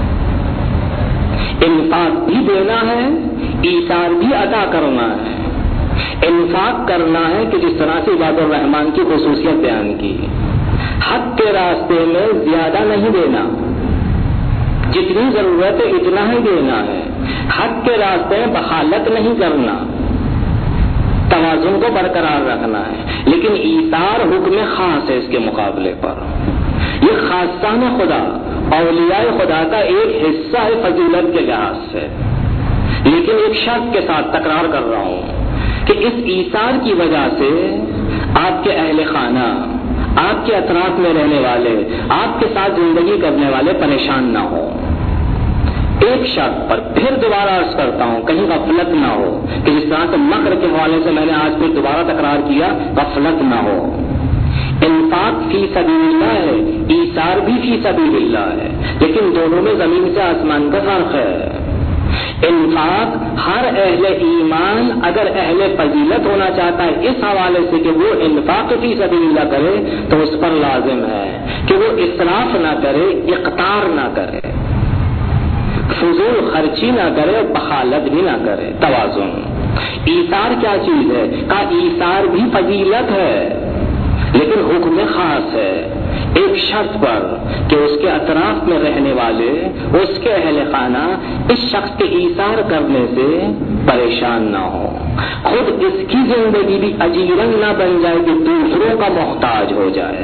انفاق بھی دینا ہے، ایثار بھی ادا کرنا ہے۔ انفاق کرنا ہے کہ جس طرح سے عباد الرحمان کی خصوصیت بیان کی، حق کے راستے میں زیادہ نہیں دینا، جتنی ضرورت ہے اتنا ہی دینا ہے، حق کے راستے میں بخالت نہیں کرنا، توازن کو برقرار رکھنا ہے، لیکن ایثار حکم خاص ہے اس کے مقابلے پر۔ یہ خاصان خدا، اولیاء خدا کا ایک حصہ ہے فضیلت کے لحاظ سے، لیکن ایک شرط کے ساتھ تکرار کر رہا ہوں کہ اس ایثار کی وجہ سے آپ کے اہل خانہ، آپ کے اطراف میں رہنے والے، آپ کے ساتھ زندگی کرنے والے پریشان نہ ہوں۔ ایک شرط پر پھر دوبارہ عرض کرتا ہوں، کہیں غفلت نہ ہو کہ جس طرح سے مکر کے حوالے سے میں نے آج پھر دوبارہ تکرار کیا، غفلت نہ ہو۔ انفاق فی سبیل اللہ ہے، ایثار بھی فی سبیل اللہ ہے، لیکن دونوں میں زمین سے آسمان کا فرق ہے۔ انفاق ہر اہل ایمان اگر اہل فضیلت ہونا چاہتا ہے اس حوالے سے کہ وہ انفاق فی سبیل اللہ کرے تو اس پر لازم ہے کہ وہ اسراف نہ کرے، اقتار نہ کرے، فضول خرچی نہ کرے، بخالت بھی نہ کرے، توازن۔ ایثار کیا چیز ہے؟ کہا ایثار بھی فضیلت ہے لیکن حکم خاص ہے، ایک شرط پر کہ اس کے اطراف میں رہنے والے، اس کے اہل خانہ اس شخص کے ایثار کرنے سے پریشان نہ ہو، خود اس کی زندگی بھی اجیرن نہ بن جائے کہ دوسروں کا محتاج ہو جائے۔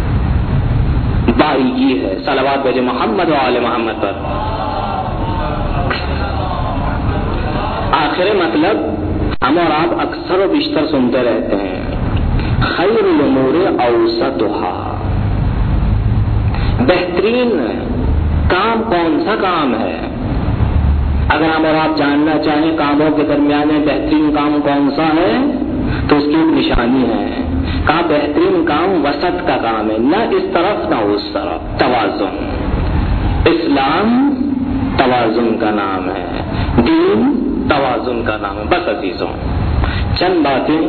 باریکی ہے، صلوات بھیجے محمد و آل محمد پر۔ آخر مطلب ہم اور آپ اکثر و بیشتر سنتے رہتے ہیں، خیر الامور اوسطھا، بہترین کام کون سا کام ہے؟ اگر ہم اور آپ جاننا چاہیں کاموں کے درمیان بہترین کام کون سا ہے تو اس کی ایک نشانی ہے، کہا بہترین کام وسط کا کام ہے، نہ اس طرف نہ اس طرف، توازن۔ اسلام توازن کا نام ہے، دین توازن کا نام ہے۔ بس عزیزوں، چند باتیں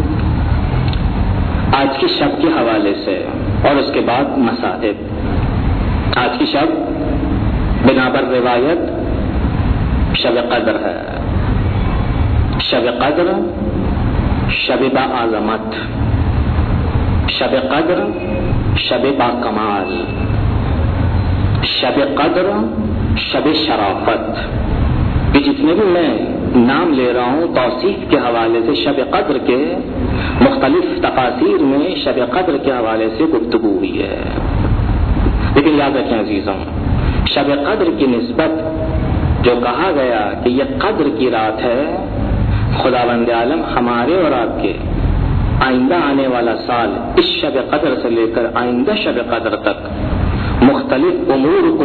آج کی شب کے حوالے سے اور اس کے بعد مصائب۔ آج کی شب بنا پر روایت شب قدر ہے، شب قدر شب با عظمت، شب قدر شب با کمال، شب قدر شب شرافت۔ یہ جتنے بھی میں نام لے رہا ہوں توصیف کے حوالے سے شب قدر کے مختلف تفاسیر میں شب قدر کے حوالے سے گفتگو ہوئی ہے، لیکن یاد رکھیں عزیزوں، شب قدر کی نسبت جو کہا گیا کہ یہ قدر کی رات ہے، خداوند عالم ہمارے اور آپ کے آئندہ آنے والا سال اس شب قدر سے لے کر آئندہ شب قدر تک مختلف امور کو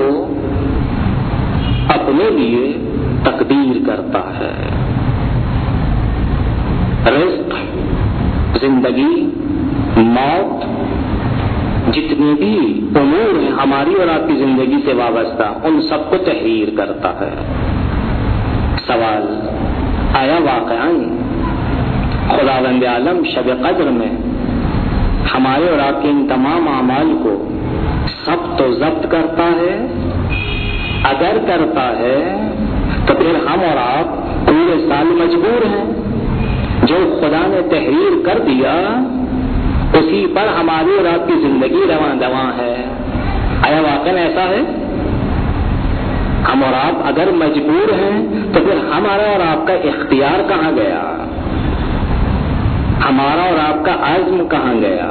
اپنے لیے تقدیر کرتا ہے۔ رزق، زندگی، موت، جتنے بھی امور ہیں ہماری اور آپ کی زندگی سے وابستہ، ان سب کو تحریر کرتا ہے۔ سوال، آیا واقعاً خداوند عالم شب قدر میں ہمارے اور آپ کے ان تمام اعمال کو ضبط و ضبط کرتا ہے؟ اگر کرتا ہے تو پھر ہم اور آپ پورے سال مجبور ہیں، جو خدا نے تحریر کر دیا اسی پر ہماری اور آپ کی زندگی رواں دواں ہے۔ آیا واقعا ایسا ہے؟ ہم اور آپ اگر مجبور ہیں تو پھر ہمارا اور آپ کا اختیار کہاں گیا؟ ہمارا اور آپ کا عزم کہاں گیا؟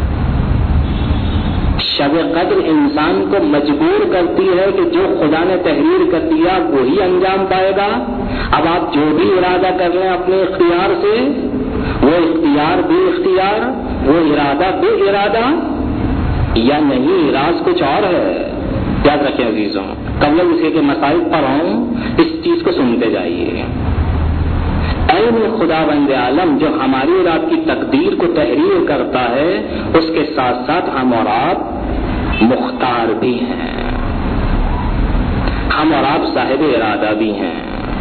شب قدر انسان کو مجبور کرتی ہے کہ جو خدا نے تحریر کر دیا وہی انجام پائے گا. اب آپ جو بھی ارادہ کر لیں اپنے اختیار سے، وہ اختیار بے اختیار، وہ ارادہ بے ارادہ، یا نہیں راز کچھ اور ہے. یاد رکھیں عزیزوں، قبل اسے کے مسائل پر ہوں اس چیز کو سنتے جائیے. علم خدا بند عالم جو ہماری اور آپ کی تقدیر کو تحریر کرتا ہے، اس کے ساتھ ساتھ ہم اور آپ مختار بھی ہیں، ہم اور آپ صاحب ارادہ بھی ہیں.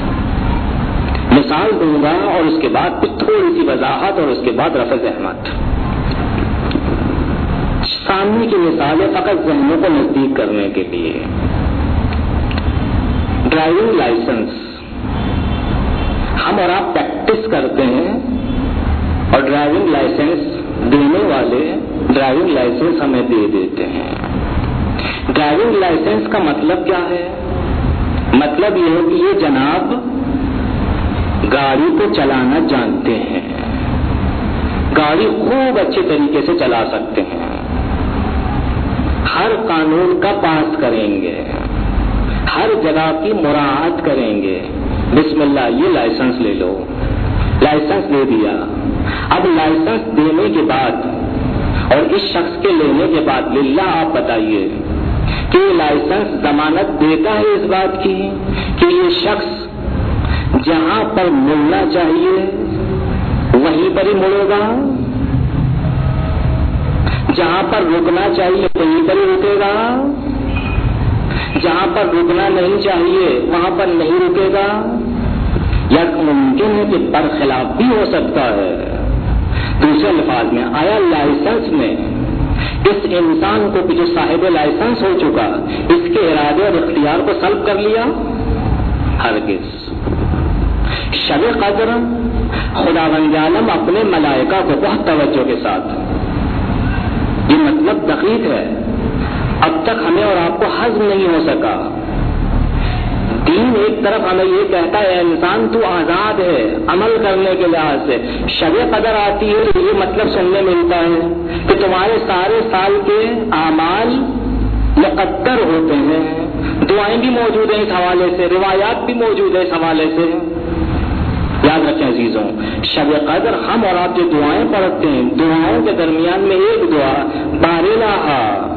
مثال دوں گا اور اس کے بعد پھر تھوڑی سی وضاحت اور اس کے بعد رفع زحمت. سامنے کی مثالیں فقط ذہنوں کو نزدیک کرنے کے لیے. ڈرائیونگ لائسنس ہم اور آپ پریکٹس کرتے ہیں اور ڈرائیونگ لائسنس دینے والے ڈرائیونگ لائسنس ہمیں دے دیتے ہیں. ڈرائیونگ لائسنس کا مطلب کیا ہے؟ مطلب یہ ہے کہ یہ جناب گاڑی کو چلانا جانتے ہیں، گاڑی خوب اچھے طریقے سے چلا سکتے ہیں، ہر قانون کا پاس کریں گے، ہر جگہ کی مراعات کریں گے. بسم اللہ یہ لائسنس لے لو. لائسنس دے دیا. اب لائسنس دینے کے بعد اور اس شخص کے لینے کے بعد للہ آپ بتائیے کہ یہ لائسنس ضمانت دیتا ہے اس بات کی کہ یہ شخص جہاں پر مڑنا چاہیے وہیں پر ہی مڑے گا، جہاں پر رکنا چاہیے وہیں پر ہی رکے گا، جہاں پر رکنا نہیں چاہیے وہاں پر نہیں رکے گا، یا ممکن ہے کہ برخلاف بھی ہو سکتا ہے. دوسرے الفاظ میں آیا لائسنس میں اس انسان کو جو صاحب لائسنس ہو چکا اس کے ارادے اور اختیار کو سلب کر لیا؟ ہرگز. شب قدر خداوند عالم اپنے ملائکہ کو بہت توجہ کے ساتھ، یہ مطلب دقیق ہے، اب تک ہمیں اور آپ کو ہضم نہیں ہو سکا. دین ایک طرف ہمیں یہ کہتا ہے انسان تو آزاد ہے عمل کرنے کے لحاظ سے. شب قدر آتی ہے تو یہ مطلب سننے ملتا ہے کہ تمہارے سارے سال کے اعمال مقدر ہوتے ہیں. دعائیں بھی موجود ہیں اس حوالے سے، روایات بھی موجود ہیں اس حوالے سے. یاد رکھیں عزیزوں، شب قدر ہم اور آپ جو دعائیں پڑھتے ہیں دعاؤں کے درمیان میں ایک دعا بارلہا،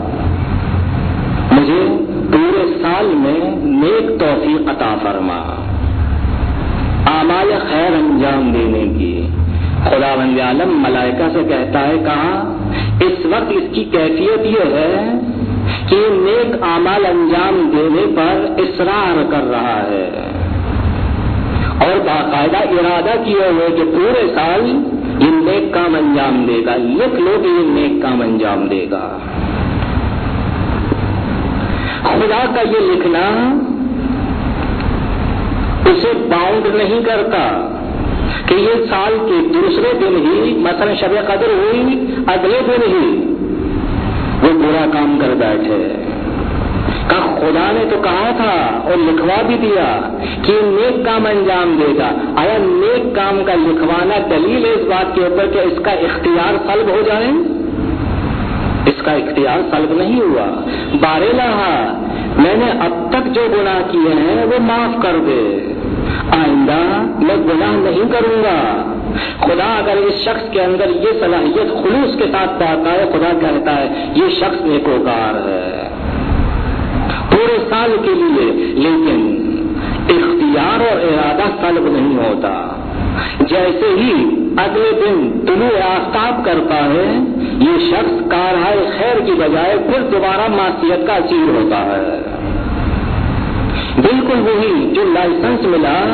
مجھے پورے سال میں نیک توفیق عطا فرما، اعمال خیر انجام دینے کی. خداوند عالم ملائکہ سے کہتا ہے کہا اس وقت اس کی کیفیت یہ ہے کہ نیک اعمال انجام دینے پر اصرار کر رہا ہے اور باقاعدہ ارادہ کیے ہوئے کہ پورے سال یہ نیک کام انجام دے گا. لکھ لو کہ یہ نیک کام انجام دے گا. خدا کا یہ لکھنا اسے باؤنڈ نہیں کرتا کہ یہ سال کے دوسرے دن ہی مثلا شب قدر ہوئی اگلے دن ہی وہ برا کام کر بیٹھے. کہ خدا نے تو کہا تھا اور لکھوا بھی دیا کہ نیک کام انجام دے گا. آیا نیک کام کا لکھوانا دلیل ہے اس بات کے اوپر کہ اس کا اختیار سلب ہو جائے؟ اس کا اختیار سلب نہیں ہوا. بارلہا میں نے اب تک جو گناہ کیے ہیں وہ معاف کر دے، آئندہ میں گناہ نہیں کروں گا. خدا اگر اس شخص کے اندر یہ صلاحیت خلوص کے ساتھ پاتا ہے، خدا کہتا ہے یہ شخص نیکوکار ہے پورے سال کے لیے. لیکن اختیار اور ارادہ سلب نہیں ہوتا. جیسے ہی اگلے دن طلوع آفتاب کرتا ہے یہ شخص کارہائے خیر کی بجائے پھر دوبارہ معصیت کا اسیر ہوتا ہے. بالکل وہی جو لائسنس ملا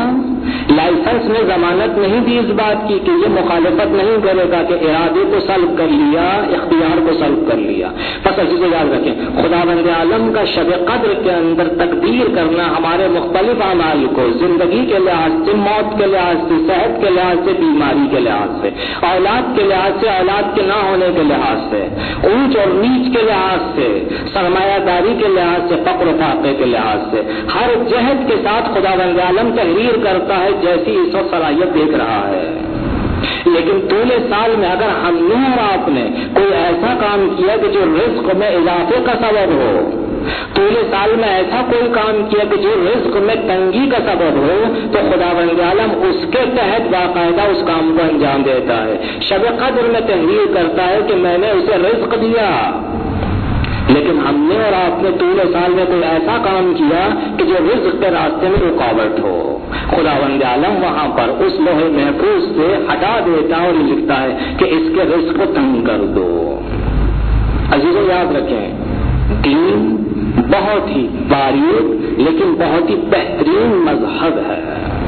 لائسنس نے ضمانت نہیں دی اس بات کی کہ یہ مخالفت نہیں کرے گا کہ ارادے کو سلب کر لیا، اختیار کو سلب کر لیا. بس اسی کو یاد رکھیں، خداوند عالم کا شب قدر کے اندر تقدیر کرنا ہمارے مختلف اعمال کو زندگی کے لحاظ سے، موت کے لحاظ سے، صحت کے لحاظ سے، بیماری کے لحاظ سے، اولاد کے لحاظ سے، اولاد کے نہ ہونے کے لحاظ سے، اونچ اور نیچ کے لحاظ سے، سرمایہ داری کے لحاظ سے، فقر و فاقے کے لحاظ سے، ہر جہد کے ساتھ خداوند عالم تحریر کرتا ہے جیسی اس وقت صلاحیت دیکھ رہا ہے. لیکن طول سال میں اگر ہم نے اور آپ نے کوئی ایسا کام کیا کہ جو رزق میں اضافے کا سبب ہو، طول سال میں ایسا کوئی کام کیا کہ جو رزق میں تنگی کا سبب ہو، تو خداوند عالم اس کے تحت باقاعدہ اس کام کو انجام دیتا ہے. شب قدر میں تحریر کرتا ہے کہ میں نے اسے رزق دیا، لیکن ہم نے اور آپ نے طول سال میں کوئی ایسا کام کیا کہ جو رزق کے راستے میں رکاوٹ ہو. خداوند عالم وہاں پر اس لوح محفوظ سے ہٹا دیتا اور لکھتا ہے کہ اس کے رزق کو تنگ کر دو. عزیزو یاد رکھیں، دین بہت ہی باریک لیکن بہت ہی بہترین مذہب ہے.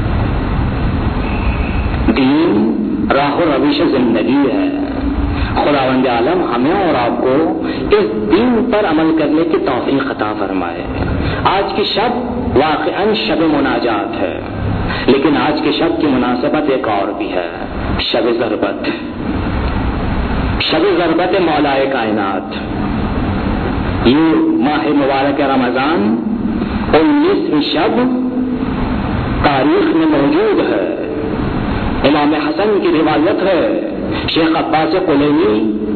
دین راہ و روش زندگی ہے. خداوند عالم ہمیں اور آپ کو اس دین پر عمل کرنے کی توفیق عطا فرمائے. آج کی شب واقعاً شب مناجات ہے، لیکن آج کے شب کی مناسبت ایک اور بھی ہے، شب ضربت. شب ضربت مولا کائنات. یہ ماہ مبارک رمضان انیسویں شب تاریخ میں موجود ہے. امام حسن کی روایت ہے، شیخ عباس قلینی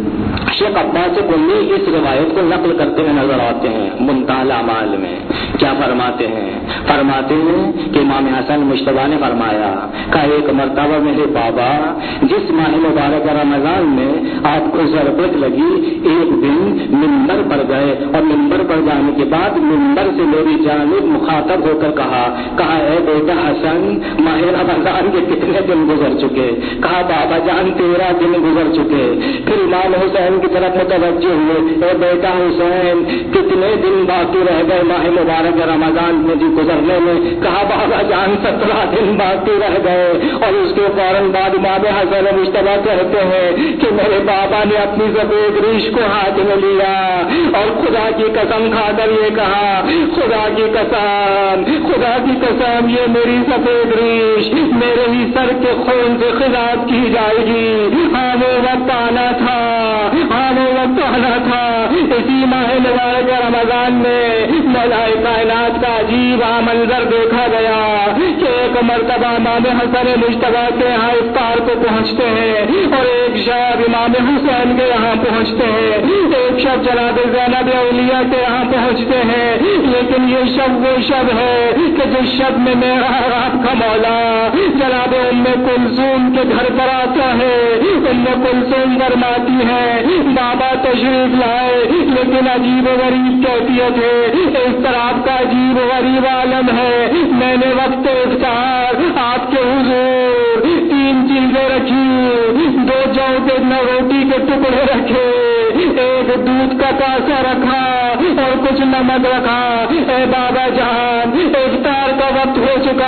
شیخ عباس قلینی اس روایت کو نقل کرتے ہوئے نظر آتے ہیں منتہی الاعمال میں. کیا فرماتے ہیں؟ فرماتے ہیں کہ امام حسن مجتبیٰ نے فرمایا کہ ایک مرتبہ میرے بابا جس ماہ مبارک رمضان میں آپ کو ضربت لگی، ایک دن منبر پر گئے اور منبر پر جانے کے بعد منبر سے میری جانب مخاطب ہو کر کہا کہا اے بیٹا حسن، ماہ رمضان کے کتنے دن گزر چکے؟ کہا بابا جان تیرہ دن گزر چکے. پھر امام حسین کی طرف متوجہ ہوئے، اے بیٹا حسین کتنے دن باقی رہ گئے ماہ مبارک رمضان میں جی گزرنے میں؟ کہا بابا جان سترہ دن باقی رہ گئے. اور اس کے فوراً بعد امام حسن مجتبیٰ کہتے ہیں کہ میرے بابا نے اپنی سفید ریش کو ہاتھ میں لیا اور خدا کی قسم کھا کر یہ کہا، خدا کی قسم خدا کی قسم یہ میری سفید ریش میرے ہی سر کے خون سے خضاب کی جائے گی. ہاں وہ وقت آنا تھا، ہاں وہ وقت آنا تھا. اسی ماہ مبارک رمضان میں مولا کائنات کا عجیب منظر دیکھا گیا کہ ایک مرتبہ امام حسن مجتبیٰ کے یہاں افطار کو پہنچتے ہیں اور ایک شب امام حسین کے یہاں پہنچتے ہیں، ایک شب جناب زینب اولیاء کے یہاں پہنچتے ہیں. لیکن یہ شب وہ شب ہے کہ جس شب میں میرا اور آپ کا مولا جناب ام کلثوم کے گھر پر آتا ہے. ام کلثوم فرماتی ہے بابا تشریف لائے، لیکن عجیب و غریب کیفیت ہے، اس طرح آپ کا عجیب و غریب عالم ہے. میں نے وقت افطار آپ کے حضور تین چیزیں رکھی، دو جو کے نہ روٹی کے ٹکڑے رکھے، ایک دودھ کا کاسا رکھا اور کچھ نمک رکھا. اے بابا جان افطار کا وقت ہو چکا،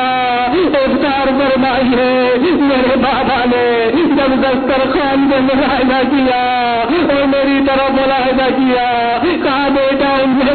افطار فرمائیے. میرے بابا نے جب دسترخوان کو ملاحظہ کیا اور میری طرف ملاحظہ کیا، کہا بیٹا ان میں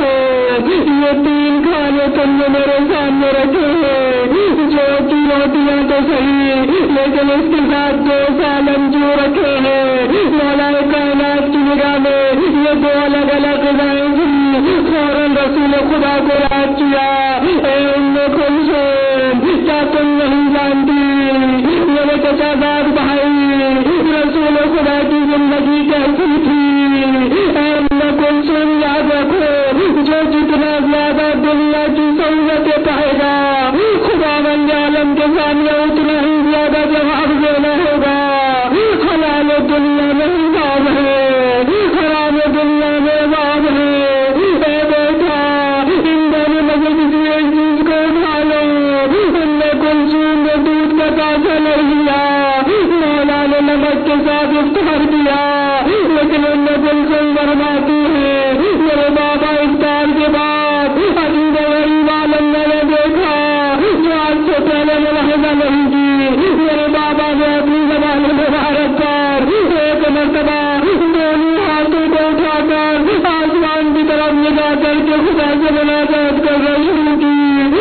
کلثوم یہ تین کھانے تم نے میرے سامنے رکھے ہیں، جو کی روٹیاں تو صحیح لیکن اس کے ساتھ دو سالن جو رکھے ہیں. مولا کائنات کی نگاہ میں یہ دو الگ الگ غذائیں تھیں. فوراً رسول خدا کو یاد کیا، اے ام کلثوم کیا تم نہیں جانتی میرے چچا زاد بھائی رسول خدا کی زندگی کیسی تھی؟ اے ام کلثوم یاد رکھو، جو جتنا زیادہ دنیا کی سہولتیں پائے گا خداوند عالم کے سامنے اتنا ہی زیادہ جواب دینا ہوگا. حلال دنیا میں حساب ہے، حرام دنیا میں عذاب ہے. اے بیٹا ان دونوں میں سے کسی ایک چیز کو اٹھا لو. ام کلثوم نے دودھ کا کاسا نہیں لیا، مولا نے نمک کے ساتھ افطار کیا. لیکن ام کلثوم فرماتی ہے میرے بابا افطار کے بعد عجیب و غریب عالم میں نے دیکھا جو آج سے پہلے ملاحظہ نہیں کی، میرے بابا نے اپنی زبان مبارک پر ایک مرتبہ دونوں ہاتھوں کو اٹھا کر آسمان کی طرف نگاہ کر کے خدا سے مناجات کرنا شروع کی،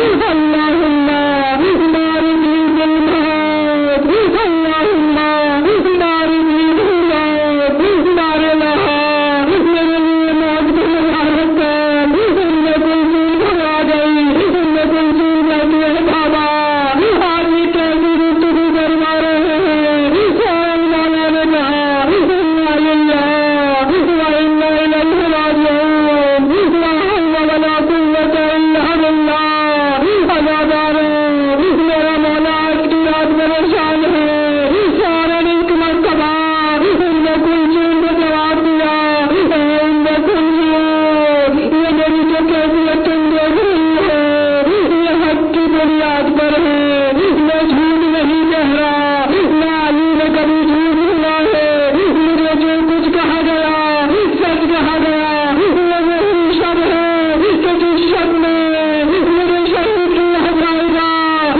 اللہم بارک لی فی الموت، اللہم بارک لی فی الموت، بار اللہ میرے لیے موت کو مبارک کر، ان میں کوئی چیز بھرا گئی، ان میں کوئی چیز رہتی ہے بابا، آج یہ کیسی گفتگو کروا رہے ہیں، سوال والا نے کہا انا للہ و انا الیہ راجعون، لا حول ولا قوۃ الا باللہ، عزادارو میرا مولا آج کی رات پریشان ہے، سارے ایک مرتبہ ان میں کوئی چیز کو جواب دیا، ان میں کوئی یہ میری جو کیفیت تم دیکھ رہی ہے یہ حق کی بنیاد پر ہے، میں جھوٹ نہیں کہہ رہا، نہ علی نے کبھی جھوٹ بولا ہے، مجھے جو کچھ کہا گیا سچ کہا گیا، یہ وہی شب ہے کہ جس شب میں میرے شہید کی ہزائے گا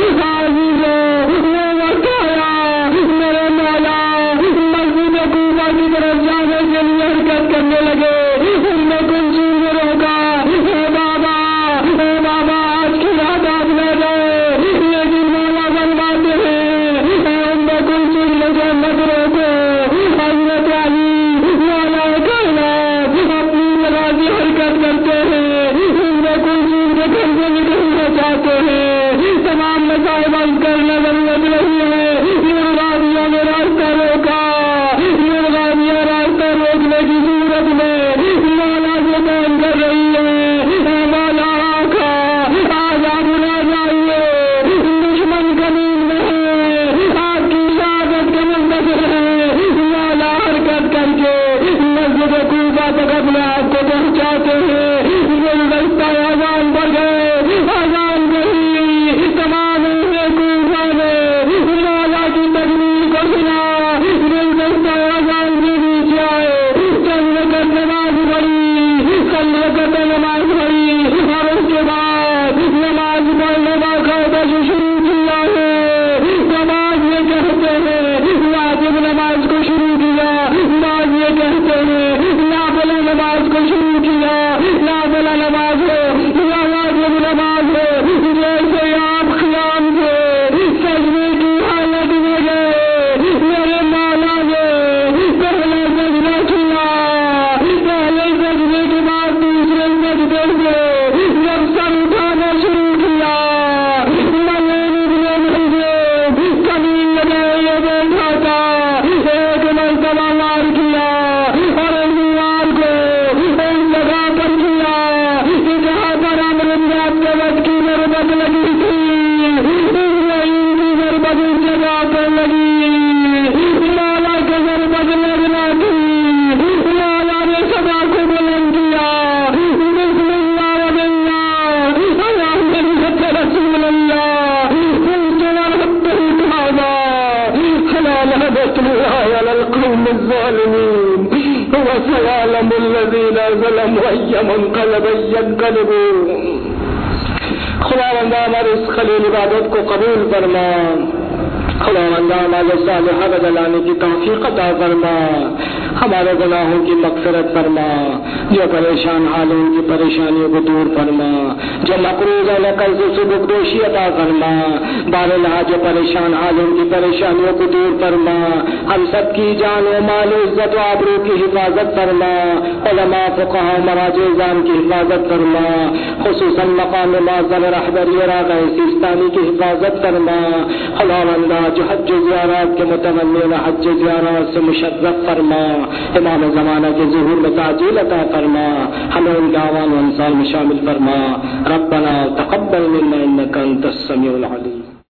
عزیزو وہ وقت آیا، میرے مولا مسجد کوفہ کی طرف جانے کے لیے حرکت کرنے لگے، ان میں کچھ چیز روکا، اے بابا اے بابا آج کی رات آپ لے گئے، لیکن مولا بنواتے ہیں، اے ان میں کچھ چیز مجھے مت روکو، حضرت علی مولا کائنات اپنی مرادی حرکت کرتے ہیں، ان میں کچھ چیز کے گھر سے نکلنا چاہتے ہیں، تمام مسائل بند کرنا ضرورت نہیں ہے، یہ غازیوں نے راستہ روکا، یہ غازیاں راستہ روکنے کی صورت میں مولا سے بین کر رہی ہے، اے مولا آقا آج آپ نہ جائیے، دشمن کا نیند میں ہے، آپ کی شہادت کے منتظر ہے، مولا حرکت کر کے مسجد کوفہ تک اپنے آپ کو پہنچاتے ہیں، گلدستہ اذان پڑھ گئے، اذان پڑھی، تمام کوفہ نے مولا کی تکبیر کو سنا، گلدستہ اذان کے بیچ آئے، چند وقت نماز پڑھی، چند وقت نماز پڑھی، اور اس کے بعد نماز پڑھنے باقاعدہ جو شروع کیا ہے، نماز یہ کہتے ہیں واجب نماز کو شروع کیا، بعض یہ کہتے ہیں نافلہ نماز کو شروع کیا، نافلہ نماز ہو یا واجب نماز ہو، جیسے آپ قیام سے سجدے کی حالت میں گئے، میرے مولا نے پہلے سجدہ کیا، پہلے سجدے کے بعد دوسرے سجدے سے جب سر اٹھانا شروع کیا، ملین ابن محجوب کبھی لگائے بیٹھا تھا، ایک مرتبہ وار کیا اور دیوار کو اس جگہ پر کیا کہ جہاں پر امر بن عبد کی ضربت لگی تھی، اسرائیل کی ضربت اس جگہ پر لگی، مولا کی ضربت لگنا تھی، مولا نے صدا کو بلند کیا، بسم اللہ و باللہ اللہم رسول اللہ قلت وربه تعالی حلال هدت الله على القوم الظالمين وسيعلم الذين ظلموا أي منقلب ينقلبون۔ خداوند ہمارے اس خلیل عبادت کو قبول فرما، خداوند ہمارے صالحہ بدلانے کی توفیق عطا فرما، ہمارے گناہوں کی مغفرت فرما، جو پریشان حال ان کی پریشانیوں کو دور فرما، جو مقروض ہے قرض سے بخشش عطا فرما، بارالہ جو پریشان حال ان کی پریشانیوں کو دور فرما، ہم سب کی جان و مال و عزت و آبرو کی حفاظت فرما، علماء فقہاء مراجع اعظام کی حفاظت فرما، خصوصاً مقام معظم رہبری اور آقا سیستانی کی حفاظت فرما، خداوند جو حج و زیارات کے متمنین حج زیارات سے مشرف فرما، امام زمانہ کے ظہور میں تعجیل عطا فرما، ہمیں ان کے اعوان و انصار میں شامل فرما، ربنا تقبل منا انک انت السمیع العلیم۔